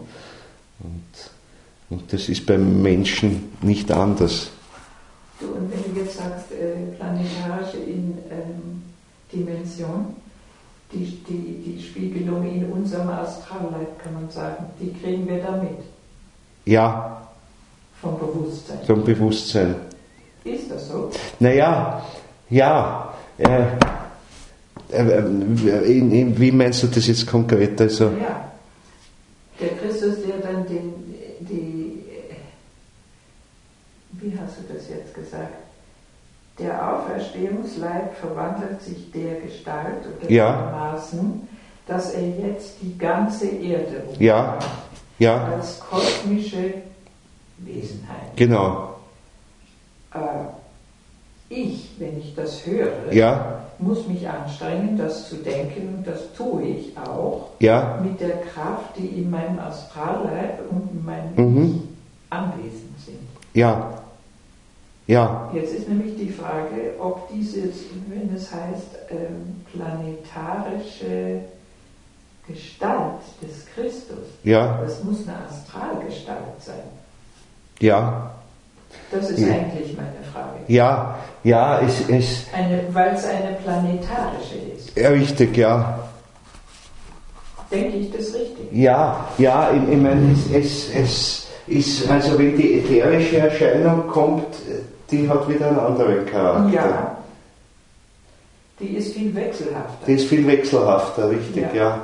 Und das ist beim Menschen nicht anders. Du, und wenn du jetzt sagst, planetarische Dimension, die Spiegelung in unserem Astralleib, kann man sagen, die kriegen wir da mit? Ja. Vom Bewusstsein. Vom Bewusstsein. Ist das so? Naja, ja. Wie meinst du das jetzt konkret? Also, ja, der Christus, der dann wie hast du das jetzt gesagt? Der Auferstehungsleib verwandelt sich der Gestalt oder dermaßen, dass er jetzt die ganze Erde umfasst. Als kosmische Wesenheit. Genau. Wenn ich das höre, muss mich anstrengen, das zu denken, und das tue ich auch, mit der Kraft, die in meinem Astralleib und in meinem anwesend sind. Jetzt ist nämlich die Frage, ob dieses, wenn es heißt, planetarische Gestalt des Christus, das muss eine Astralgestalt sein. Das ist eigentlich meine Frage. Weil es eine planetarische ist. Ja, richtig, Denke ich das richtig? Ich meine, es ist, also wenn die ätherische Erscheinung kommt, die hat wieder einen anderen Charakter. Ja. Die ist viel wechselhafter. Richtig,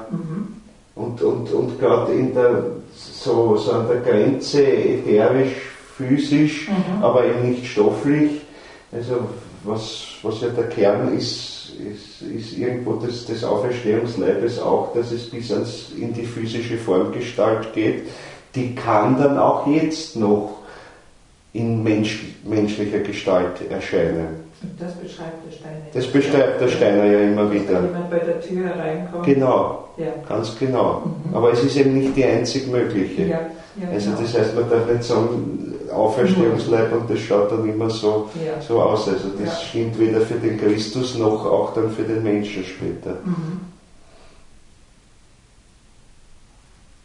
Und gerade in der, so an der Grenze ätherisch, physisch, aber eben nicht stofflich. Also was ja der Kern ist irgendwo des Auferstehungsleibes auch, dass es bis in die physische Formgestalt geht. Die kann dann auch jetzt noch in menschlicher Gestalt erscheinen. Und das beschreibt der Steiner. Das beschreibt der Steiner ja immer wieder. Wenn jemand bei der Tür hereinkommt. Genau, ganz genau. Aber es ist eben nicht die einzig mögliche. Also das heißt, man darf nicht sagen, Auferstehungsleib und das schaut dann immer so aus. Also das stimmt weder für den Christus noch auch dann für den Menschen später.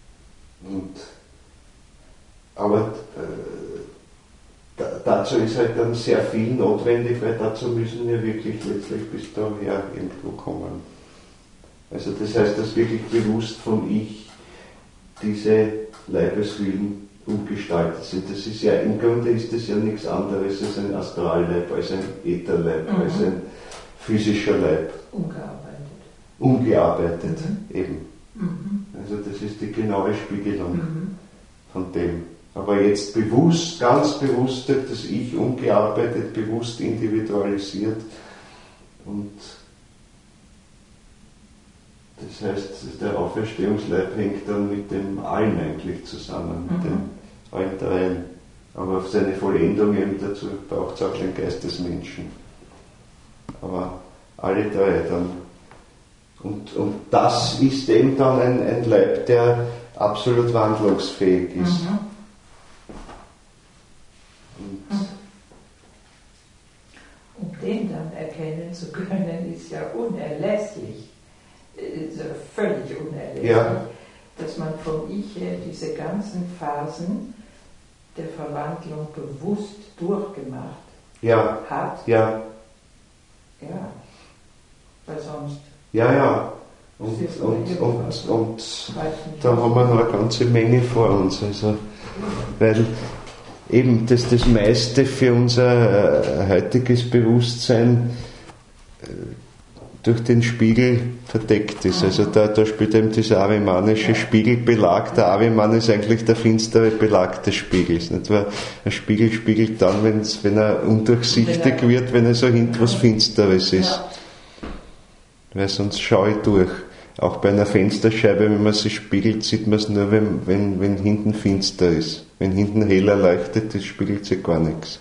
aber dazu ist halt dann sehr viel notwendig, weil dazu müssen wir wirklich letztlich bis daher irgendwo kommen. Also das heißt, dass wirklich bewusst vom Ich diese Leibeshüllen umgestaltet sind. Das ist ja, im Grunde ist das ja nichts anderes als ein Astralleib, als ein Ätherleib, als ein physischer Leib. Ungearbeitet, eben. Also das ist die genaue Spiegelung von dem. Aber jetzt bewusst, ganz bewusst, das Ich ungearbeitet, bewusst individualisiert. Und das heißt, der Auferstehungsleib hängt dann mit dem Allen eigentlich zusammen, mit den allen dreien. Aber auf seine Vollendung eben dazu braucht es auch den Geist des Menschen. Aber alle drei dann. Und das ist eben dann ein Leib, der absolut wandlungsfähig ist. Um den dann erkennen zu können, ist ja unerlässlich. Völlig unerlässlich, dass man vom Ich her diese ganzen Phasen der Verwandlung bewusst durchgemacht hat. Ja, weil sonst. Und da haben wir noch eine ganze Menge vor uns. Also, weil eben das meiste für unser heutiges Bewusstsein durch den Spiegel verdeckt ist. Also da spielt eben dieser arimanische Spiegelbelag. Der Ariman ist eigentlich der finstere Belag des Spiegels. Nicht wahr? Ein Spiegel spiegelt dann, wenn er undurchsichtig wird, wenn er so hinter was Finsteres ist. Weil sonst schaue ich durch. Auch bei einer Fensterscheibe, wenn man sie spiegelt, sieht man es nur, wenn hinten finster ist. Wenn hinten hell erleuchtet ist, spiegelt sich gar nichts.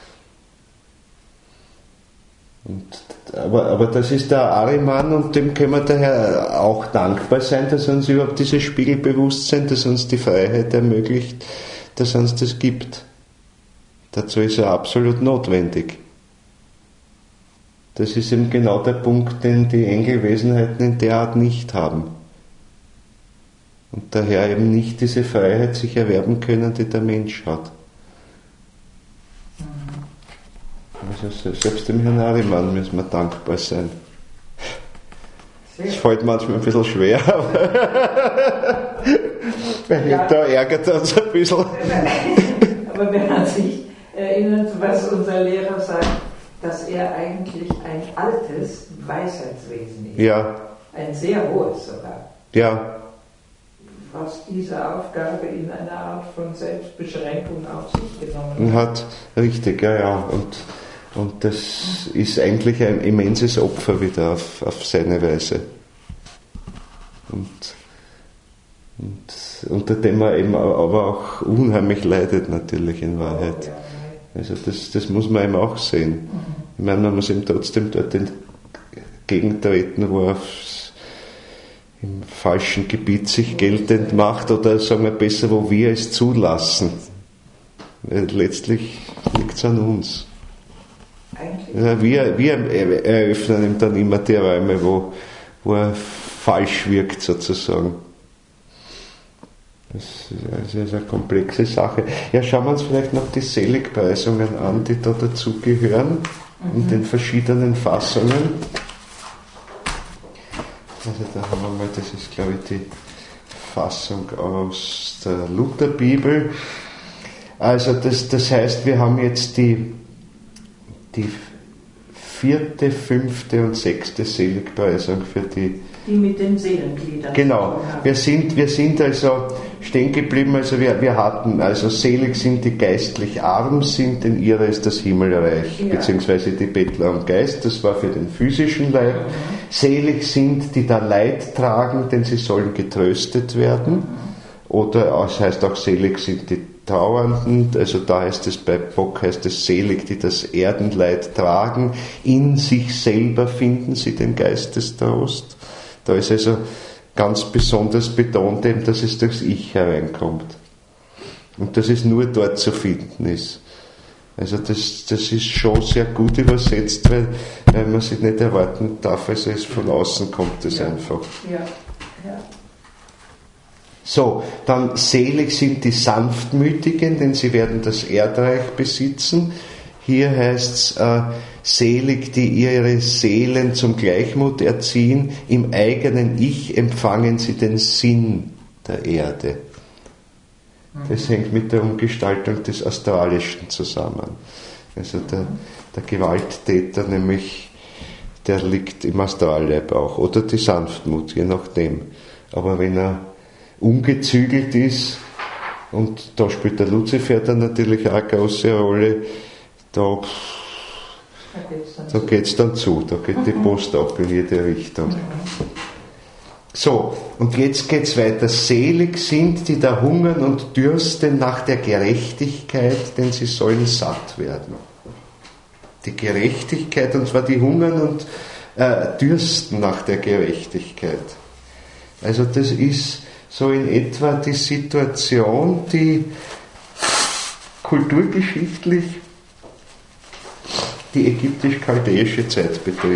Aber das ist der Ariman und dem können wir daher auch dankbar sein, dass er uns überhaupt dieses Spiegelbewusstsein, dass er uns die Freiheit ermöglicht, dass er uns das gibt. Dazu ist er absolut notwendig. Das ist eben genau der Punkt, den die Engelwesenheiten in der Art nicht haben. Und daher eben nicht diese Freiheit sich erwerben können, die der Mensch hat. Also selbst dem Herrn Ariman müssen wir dankbar sein. Es fällt manchmal ein bisschen schwer, weil da ärgert er uns ein bisschen. Aber wenn man sich erinnert, was unser Lehrer sagt, dass er eigentlich ein altes Weisheitswesen ist. Ja. Ein sehr hohes sogar. Ja. Was diese Aufgabe in einer Art von Selbstbeschränkung auf sich genommen hat. Richtig, ja. Und das ist eigentlich ein immenses Opfer wieder auf seine Weise. Und unter dem er eben aber auch unheimlich leidet natürlich in Wahrheit. Also das muss man eben auch sehen. Ich meine, man muss ihm trotzdem dort entgegentreten, wo er im falschen Gebiet sich geltend macht, oder sagen wir besser, wo wir es zulassen. Weil letztlich liegt es an uns. Ja, wir eröffnen ihm dann immer die Räume, wo er falsch wirkt sozusagen. Das ist eine komplexe Sache. Ja, schauen wir uns vielleicht noch die Seligpreisungen an, die da dazugehören, in den verschiedenen Fassungen. Also da haben wir mal, das ist glaube ich die Fassung aus der Lutherbibel. Also das heißt, wir haben jetzt die 4., 5. und 6. Seligpreisung für die mit den Seelengliedern. Genau. Wir sind also stehen geblieben, also wir hatten, also selig sind die geistlich arm sind, denn ihrer ist das Himmelreich, beziehungsweise die Bettler am Geist, das war für den physischen Leib. Selig sind, die da Leid tragen, denn sie sollen getröstet werden. Oder es heißt auch, selig sind die Trauernden, also da heißt es, bei Bock heißt es, selig, die das Erdenleid tragen, in sich selber finden sie den Geistestrost. Da ist also ganz besonders betont eben, dass es durchs Ich hereinkommt. Und dass es nur dort zu finden ist. Also das ist schon sehr gut übersetzt, weil man sich nicht erwarten darf, also es von außen kommt es einfach. Ja. So, dann selig sind die Sanftmütigen, denn sie werden das Erdreich besitzen. Hier heißt es, selig, die ihre Seelen zum Gleichmut erziehen, im eigenen Ich empfangen sie den Sinn der Erde. Das hängt mit der Umgestaltung des Astralischen zusammen. Also der Gewalttäter, nämlich, der liegt im Astralleib auch, oder die Sanftmut, je nachdem. Aber wenn er ungezügelt ist, und da spielt der Luzifer dann natürlich auch eine große Rolle, da geht es dann zu, da geht die Post ab in jede Richtung. So, und jetzt geht es weiter. Selig sind, die da hungern und dürsten nach der Gerechtigkeit, denn sie sollen satt werden. Die Gerechtigkeit, und zwar die hungern und dürsten nach der Gerechtigkeit. Also das ist so in etwa die Situation, die kulturgeschichtlich die ägyptisch-chaldäische Zeit betrifft.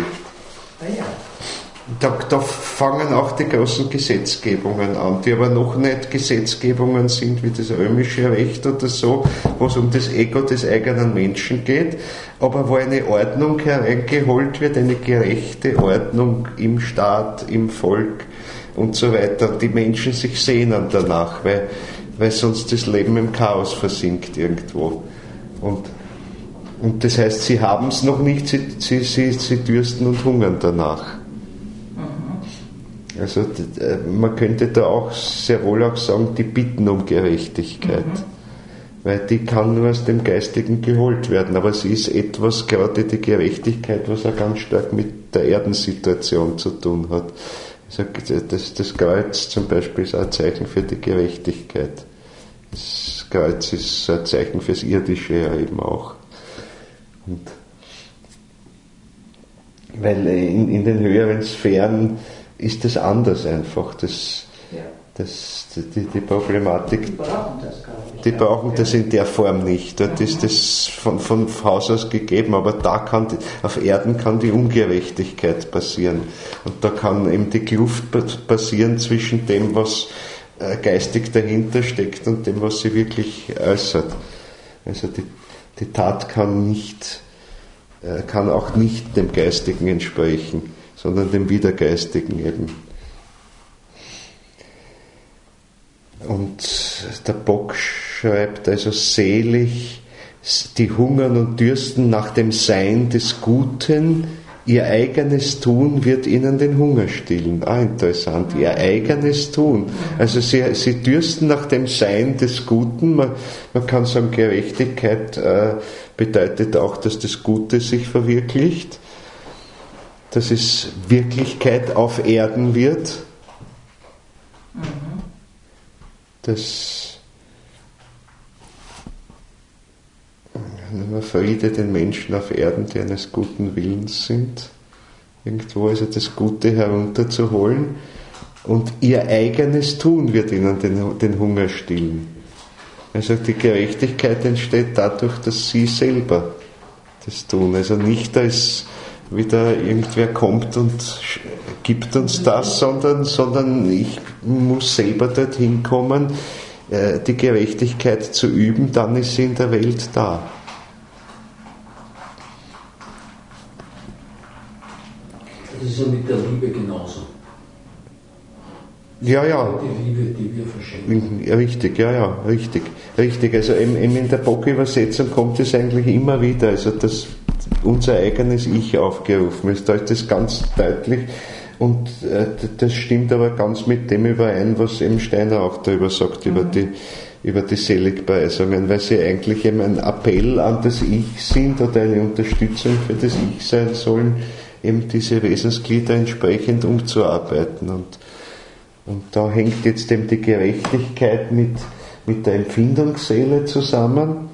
Da fangen auch die großen Gesetzgebungen an, die aber noch nicht Gesetzgebungen sind wie das römische Recht oder so, wo es um das Ego des eigenen Menschen geht, aber wo eine Ordnung hereingeholt wird, eine gerechte Ordnung im Staat, im Volk und so weiter. Und die Menschen sich sehnen danach, weil sonst das Leben im Chaos versinkt irgendwo. Und das heißt, sie haben es noch nicht, sie dürsten und hungern danach. Also man könnte da auch sehr wohl auch sagen, die bitten um Gerechtigkeit. Weil die kann nur aus dem Geistigen geholt werden. Aber sie ist etwas, gerade die Gerechtigkeit, was auch ganz stark mit der Erdensituation zu tun hat. Also das Kreuz zum Beispiel ist auch ein Zeichen für die Gerechtigkeit. Das Kreuz ist ein Zeichen fürs Irdische ja eben auch. Und weil in den höheren Sphären ist das anders einfach. Die Problematik. Die brauchen das in der Form nicht. Dort ist das von Haus aus gegeben, aber auf Erden kann die Ungerechtigkeit passieren. Und da kann eben die Kluft passieren zwischen dem, was geistig dahinter steckt und dem, was sie wirklich äußert. Also die Tat kann auch nicht dem Geistigen entsprechen, sondern dem Widergeistigen eben. Und der Bock schreibt also, selig, die hungern und dürsten nach dem Sein des Guten, ihr eigenes Tun wird ihnen den Hunger stillen. Interessant, ihr eigenes Tun. Also sie dürsten nach dem Sein des Guten. Man kann sagen, Gerechtigkeit bedeutet auch, dass das Gute sich verwirklicht, dass es Wirklichkeit auf Erden wird. Dass Friede den Menschen auf Erden, die eines guten Willens sind, irgendwo also das Gute herunterzuholen, und ihr eigenes Tun wird ihnen den Hunger stillen. Also die Gerechtigkeit entsteht dadurch, dass sie selber das tun. Also nicht als wieder irgendwer kommt und gibt uns das, sondern ich muss selber dorthin kommen, die Gerechtigkeit zu üben, dann ist sie in der Welt da. Das ist ja mit der Liebe genauso. Ja. Die Liebe, die wir verschenken. Richtig, richtig. Also in der Bock-Übersetzung kommt es eigentlich immer wieder, also dass unser eigenes Ich aufgerufen ist. Da ist das ganz deutlich, und das stimmt aber ganz mit dem überein, was eben Steiner auch darüber sagt, über die Seligpreisungen, weil sie eigentlich eben ein Appell an das Ich sind oder eine Unterstützung für das Ich sein sollen, eben diese Wesensglieder entsprechend umzuarbeiten. Und da hängt jetzt eben die Gerechtigkeit mit der Empfindungsseele zusammen.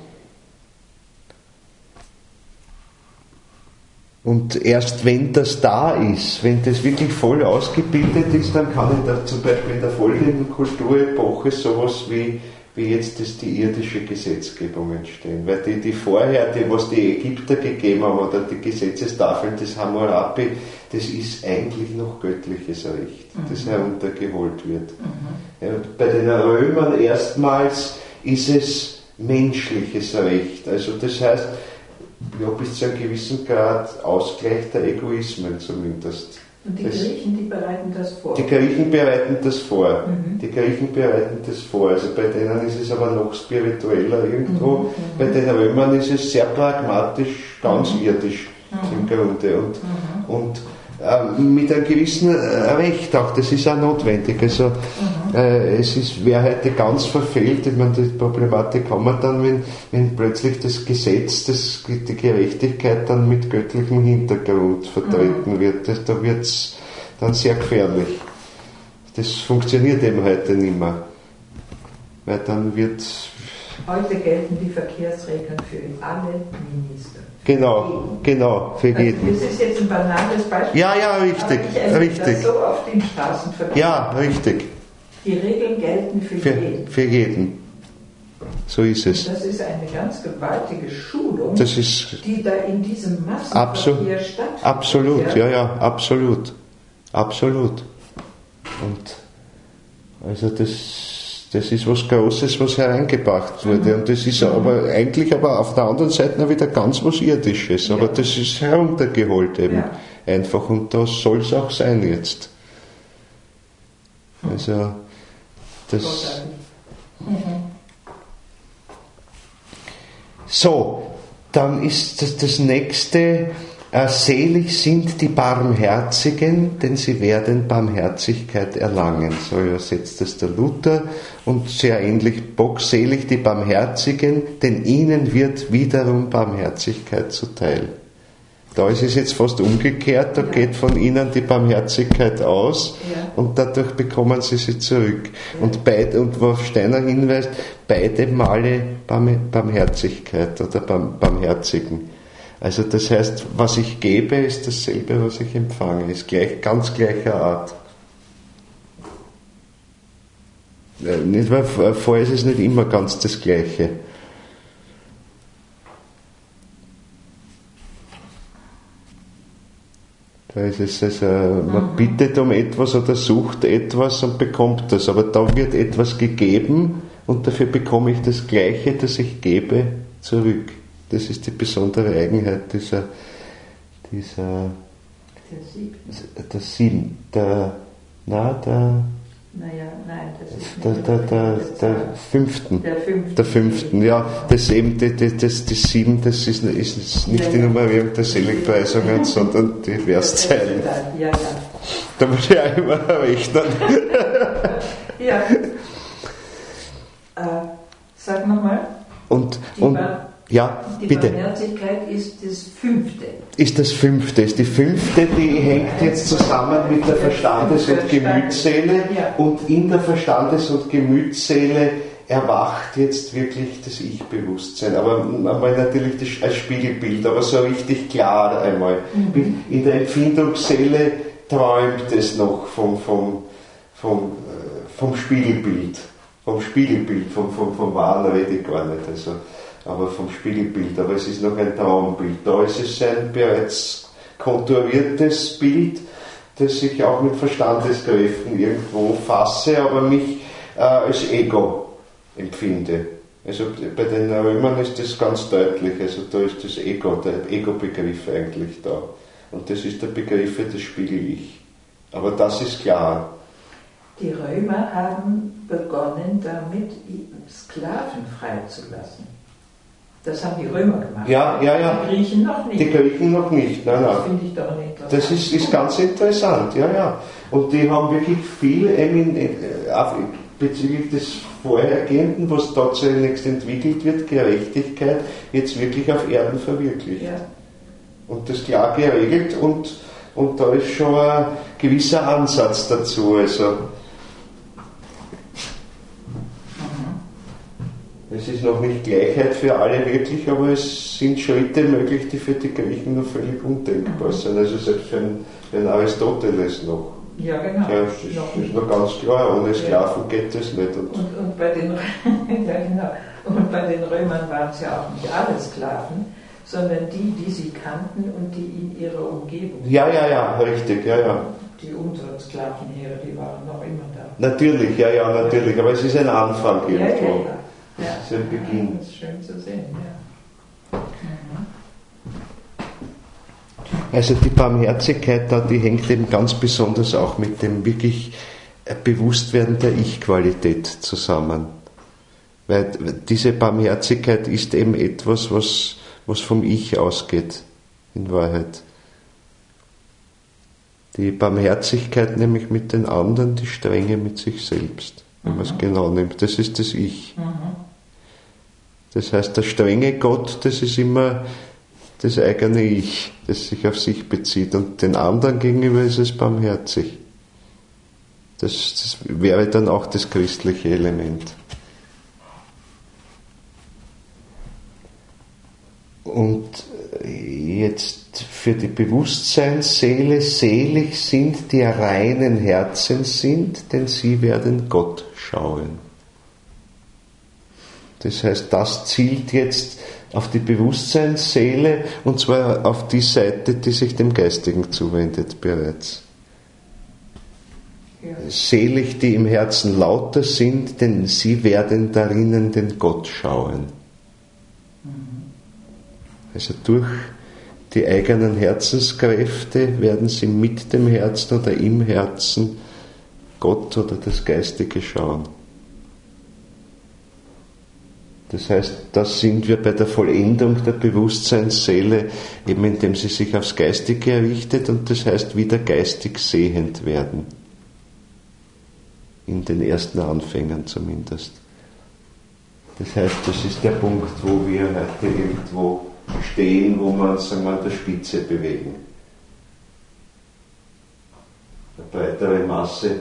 Und erst wenn das da ist, wenn das wirklich voll ausgebildet ist, dann kann zum Beispiel in der folgenden Kulturepoche sowas wie wie jetzt die irdische Gesetzgebung entstehen. Weil die vorher, was die Ägypter gegeben haben, oder die Gesetzestafeln des Hammurabi, das ist eigentlich noch göttliches Recht, das heruntergeholt wird. Ja, bei den Römern erstmals ist es menschliches Recht. Also das heißt, ja, bis zu einem gewissen Grad Ausgleich der Egoismen zumindest. Und die Griechen, die bereiten das vor? Die Griechen bereiten das vor. Die Griechen bereiten das vor. Also bei denen ist es aber noch spiritueller irgendwo. Bei den Römern ist es sehr pragmatisch, ganz irdisch im Grunde. Und mit einem gewissen Recht auch, das ist auch notwendig. Also wer heute ganz verfehlt, ich meine, die Problematik haben wir dann, wenn plötzlich das Gesetz, die Gerechtigkeit dann mit göttlichem Hintergrund vertreten wird. Da wird es dann sehr gefährlich. Das funktioniert eben heute nicht mehr. Weil dann wird... Heute gelten die Verkehrsregeln für alle Minister. Genau, für jeden. Das ist jetzt ein banales Beispiel. Ja, richtig. Das so auf den Straßenverkehr. Ja, richtig. Die Regeln gelten für jeden. Für jeden. So ist es. Und das ist eine ganz gewaltige Schulung, die da in diesem Massenverkehr stattfindet. Absolut, ja, absolut. Und also das ist was Großes, was hereingebracht wurde. Und das ist aber auf der anderen Seite wieder ganz was Irdisches. Aber das ist heruntergeholt eben. Ja. Einfach. Und das soll es auch sein jetzt. Also, das... So, dann ist das nächste... Selig sind die Barmherzigen, denn sie werden Barmherzigkeit erlangen. So übersetzt es der Luther. Und sehr ähnlich, bockselig die Barmherzigen, denn ihnen wird wiederum Barmherzigkeit zuteil. Da ist es jetzt fast umgekehrt, da geht von ihnen die Barmherzigkeit aus und dadurch bekommen sie zurück. Und worauf Steiner hinweist, beide Male Barmherzigkeit oder Barmherzigen. Also das heißt, was ich gebe, ist dasselbe, was ich empfange, ist ganz gleicher Art. Nicht, weil vorher ist es nicht immer ganz das Gleiche. Da ist es also, man bittet um etwas oder sucht etwas und bekommt das, aber da wird etwas gegeben und dafür bekomme ich das Gleiche, das ich gebe, zurück. Das ist die besondere Eigenheit dieser fünften, ja, das eben, das Sieben, das ist nicht die Nummerierung der Seligpreisungen, sondern die Verszeilen. Ja. Da muss ich auch immer rechnen. Ja. Sag nochmal. Ja, die bitte. Barmherzigkeit ist das Fünfte. Ist die fünfte, die hängt jetzt zusammen mit der Verstandes- und Gemütsseele und in der Verstandes- und Gemütsseele erwacht jetzt wirklich das Ich-Bewusstsein. Aber natürlich als Spiegelbild, aber so richtig klar einmal. In der Empfindungsseele träumt es noch vom Spiegelbild. Vom Wahren rede ich gar nicht. Also, aber vom Spiegelbild, aber es ist noch ein Traumbild. Da ist es ein bereits konturiertes Bild, das ich auch mit Verstandeskräften irgendwo fasse, aber mich als Ego empfinde. Also bei den Römern ist das ganz deutlich, also da ist das Ego, der Ego-Begriff eigentlich da. Und das ist der Begriff für das Spiegel-Ich. Aber das ist klar. Die Römer haben begonnen damit, Sklaven freizulassen. Das haben die Römer gemacht. Ja. Die Griechen noch nicht. Die Griechen noch nicht, nein. Das finde ich doch nicht interessant. Das ist ganz interessant, ja. Und die haben wirklich viel bezüglich des Vorhergehenden, was da zunächst entwickelt wird, Gerechtigkeit, jetzt wirklich auf Erden verwirklicht. Ja. Und das klar geregelt und da ist schon ein gewisser Ansatz dazu. Also es ist noch nicht Gleichheit für alle wirklich, aber es sind Schritte möglich, die für die Griechen noch völlig undenkbar sind. Also selbst für einen Aristoteles noch. Ja, genau. Ja, das ist noch ganz klar, ohne Sklaven geht das nicht. Und bei den, ja, genau. Und bei den Römern waren es ja auch nicht alle Sklaven, sondern die sie kannten und die in ihrer Umgebung. Ja, richtig, ja. Die unseren Sklavenheere, die waren noch immer da. Natürlich, natürlich, aber es ist ein Anfang irgendwo. Ja. Es ist ein Beginn. Das ist schön zu sehen, ja. Also die Barmherzigkeit da, die hängt eben ganz besonders auch mit dem wirklich Bewusstwerden der Ich-Qualität zusammen. Weil diese Barmherzigkeit ist eben etwas, was vom Ich ausgeht, in Wahrheit. Die Barmherzigkeit nämlich mit den anderen, die Strenge mit sich selbst, wenn man es genau nimmt. Das ist das Ich. Das heißt, der strenge Gott, das ist immer das eigene Ich, das sich auf sich bezieht. Und den anderen gegenüber ist es barmherzig. Das wäre dann auch das christliche Element. Und jetzt für die Bewusstseinsseele: Selig sind, die reinen Herzen sind, denn sie werden Gott schauen. Das heißt, das zielt jetzt auf die Bewusstseinsseele, und zwar auf die Seite, die sich dem Geistigen zuwendet bereits. Ja. Selig, die im Herzen lauter sind, denn sie werden darinnen den Gott schauen. Also durch die eigenen Herzenskräfte werden sie mit dem Herzen oder im Herzen Gott oder das Geistige schauen. Das heißt, da sind wir bei der Vollendung der Bewusstseinsseele, eben indem sie sich aufs Geistige errichtet, und das heißt wieder geistig sehend werden. In den ersten Anfängen zumindest. Das heißt, das ist der Punkt, wo wir heute irgendwo stehen, wo wir uns, sagen wir, an der Spitze bewegen. Eine breitere Masse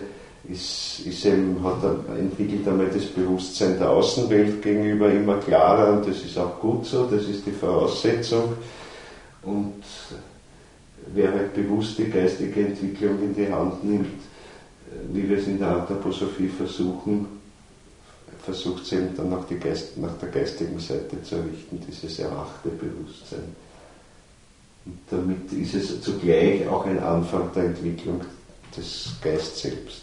entwickelt einmal das Bewusstsein der Außenwelt gegenüber immer klarer, und das ist auch gut so, das ist die Voraussetzung. Und wer halt bewusst die geistige Entwicklung in die Hand nimmt, wie wir es in der Anthroposophie versucht sie eben dann nach der geistigen Seite zu errichten, dieses erwachte Bewusstsein. Und damit ist es zugleich auch ein Anfang der Entwicklung des Geistes selbst.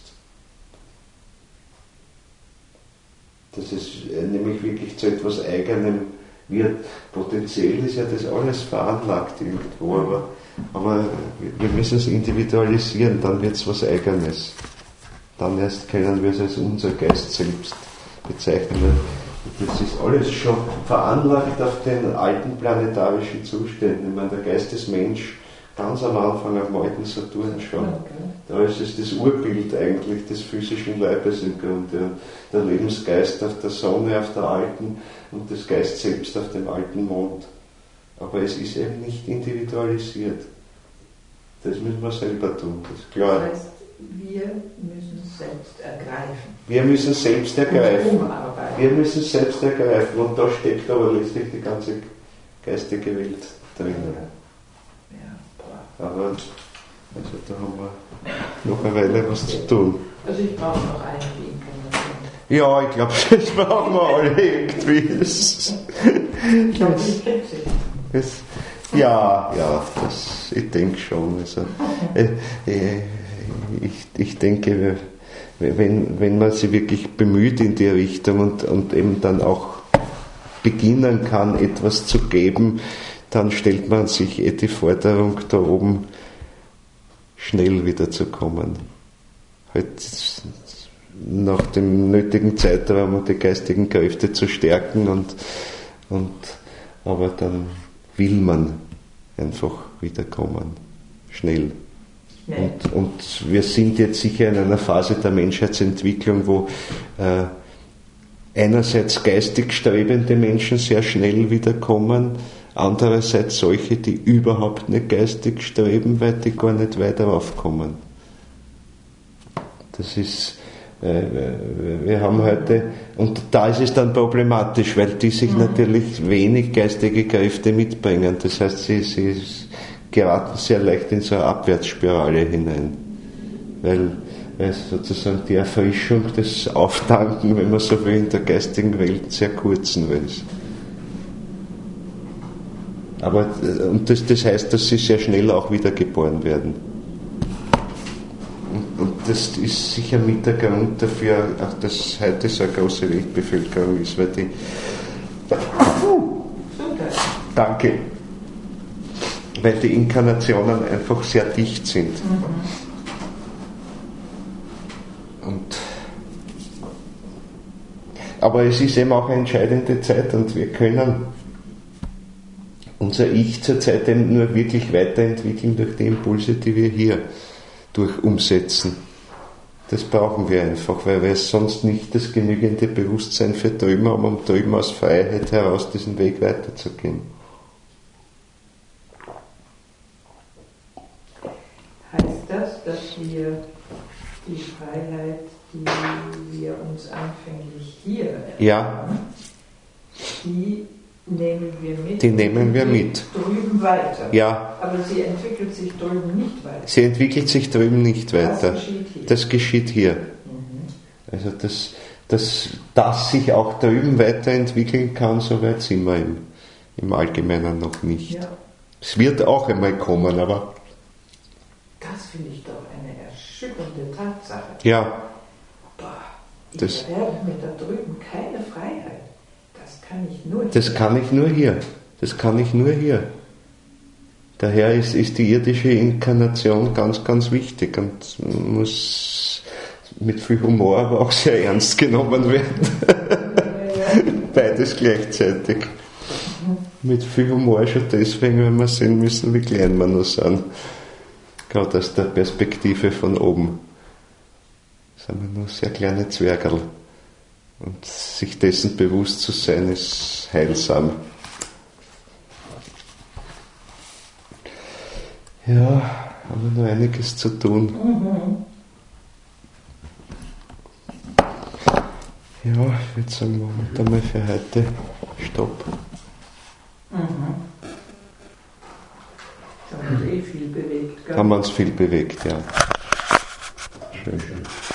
Dass es nämlich wirklich zu etwas Eigenem wird. Potenziell ist ja das alles veranlagt irgendwo, aber wir müssen es individualisieren, dann wird es was Eigenes. Dann erst können wir es als unser Geist selbst bezeichnen. Das ist alles schon veranlagt auf den alten planetarischen Zuständen. Ich meine, der Geistesmensch ganz am Anfang auf dem alten Saturn schon. Da ist es das Urbild eigentlich des physischen Leibes im Grunde. Der Lebensgeist auf der Sonne, auf der alten, und das Geist selbst auf dem alten Mond. Aber es ist eben nicht individualisiert. Das müssen wir selber tun, das ist klar. Das heißt, wir müssen es selbst ergreifen. Wir müssen selbst ergreifen. Umarbeiten. Wir müssen es selbst ergreifen. Und da steckt aber letztlich die ganze geistige Welt drin. Aber also da haben wir noch eine Weile was zu tun. Also ich brauche noch einige Informationen. Ja, ich glaube, das brauchen wir alle irgendwie. Ich glaube, ich kenne sie. Ich denke schon. Also, ich denke, wenn man sich wirklich bemüht in die Richtung und eben dann auch beginnen kann, etwas zu geben, dann stellt man sich die Forderung, da oben schnell wiederzukommen. Halt nach dem nötigen Zeitraum die geistigen Kräfte zu stärken, aber dann will man einfach wiederkommen. Schnell. Und wir sind jetzt sicher in einer Phase der Menschheitsentwicklung, wo einerseits geistig strebende Menschen sehr schnell wiederkommen, andererseits solche, die überhaupt nicht geistig streben, weil die gar nicht weiter aufkommen. Das ist, wir haben heute, und da ist es dann problematisch, weil die sich natürlich wenig geistige Kräfte mitbringen. Das heißt, sie geraten sehr leicht in so eine Abwärtsspirale hinein. weil sozusagen die Erfrischung, das Auftanken, wenn man so will, in der geistigen Welt sehr kurzen ist. Aber und das heißt, dass sie sehr schnell auch wiedergeboren werden. Und das ist sicher mit der Grund dafür, auch dass heute so eine große Weltbevölkerung ist, weil die Danke. Weil die Inkarnationen einfach sehr dicht sind. Aber es ist eben auch eine entscheidende Zeit und wir können unser Ich zurzeit eben nur wirklich weiterentwickeln durch die Impulse, die wir hier umsetzen. Das brauchen wir einfach, weil wir sonst nicht das genügende Bewusstsein für drüben haben, um drüben aus Freiheit heraus diesen Weg weiterzugehen. Heißt das, dass wir die Freiheit, die wir uns anfänglich hier erfahren, die nehmen wir mit? Die nehmen wir mit. Drüben weiter. Ja. Aber sie entwickelt sich drüben nicht weiter. Sie entwickelt sich drüben nicht weiter. Das geschieht hier. Also dass sich auch drüben weiterentwickeln kann, so weit sind wir im Allgemeinen noch nicht. Ja. Es wird auch einmal kommen, aber... Das finde ich doch eine erschütternde Tatsache. Ja. Ich werde mir da drüben keine Freiheit. Das kann ich nur hier. Das kann ich nur hier. Daher ist die irdische Inkarnation ganz, ganz wichtig und muss mit viel Humor, aber auch sehr ernst genommen werden. Beides gleichzeitig. Mit viel Humor schon deswegen, wenn wir sehen müssen, wie klein wir noch sind. Gerade aus der Perspektive von oben. Sind wir nur sehr kleine Zwergerl. Und sich dessen bewusst zu sein, ist heilsam. Ja, haben wir noch einiges zu tun. Ja, ich würde sagen, machen wir da mal für heute Stopp. Haben wir uns viel bewegt, gell? Haben wir uns viel bewegt, ja. Schön.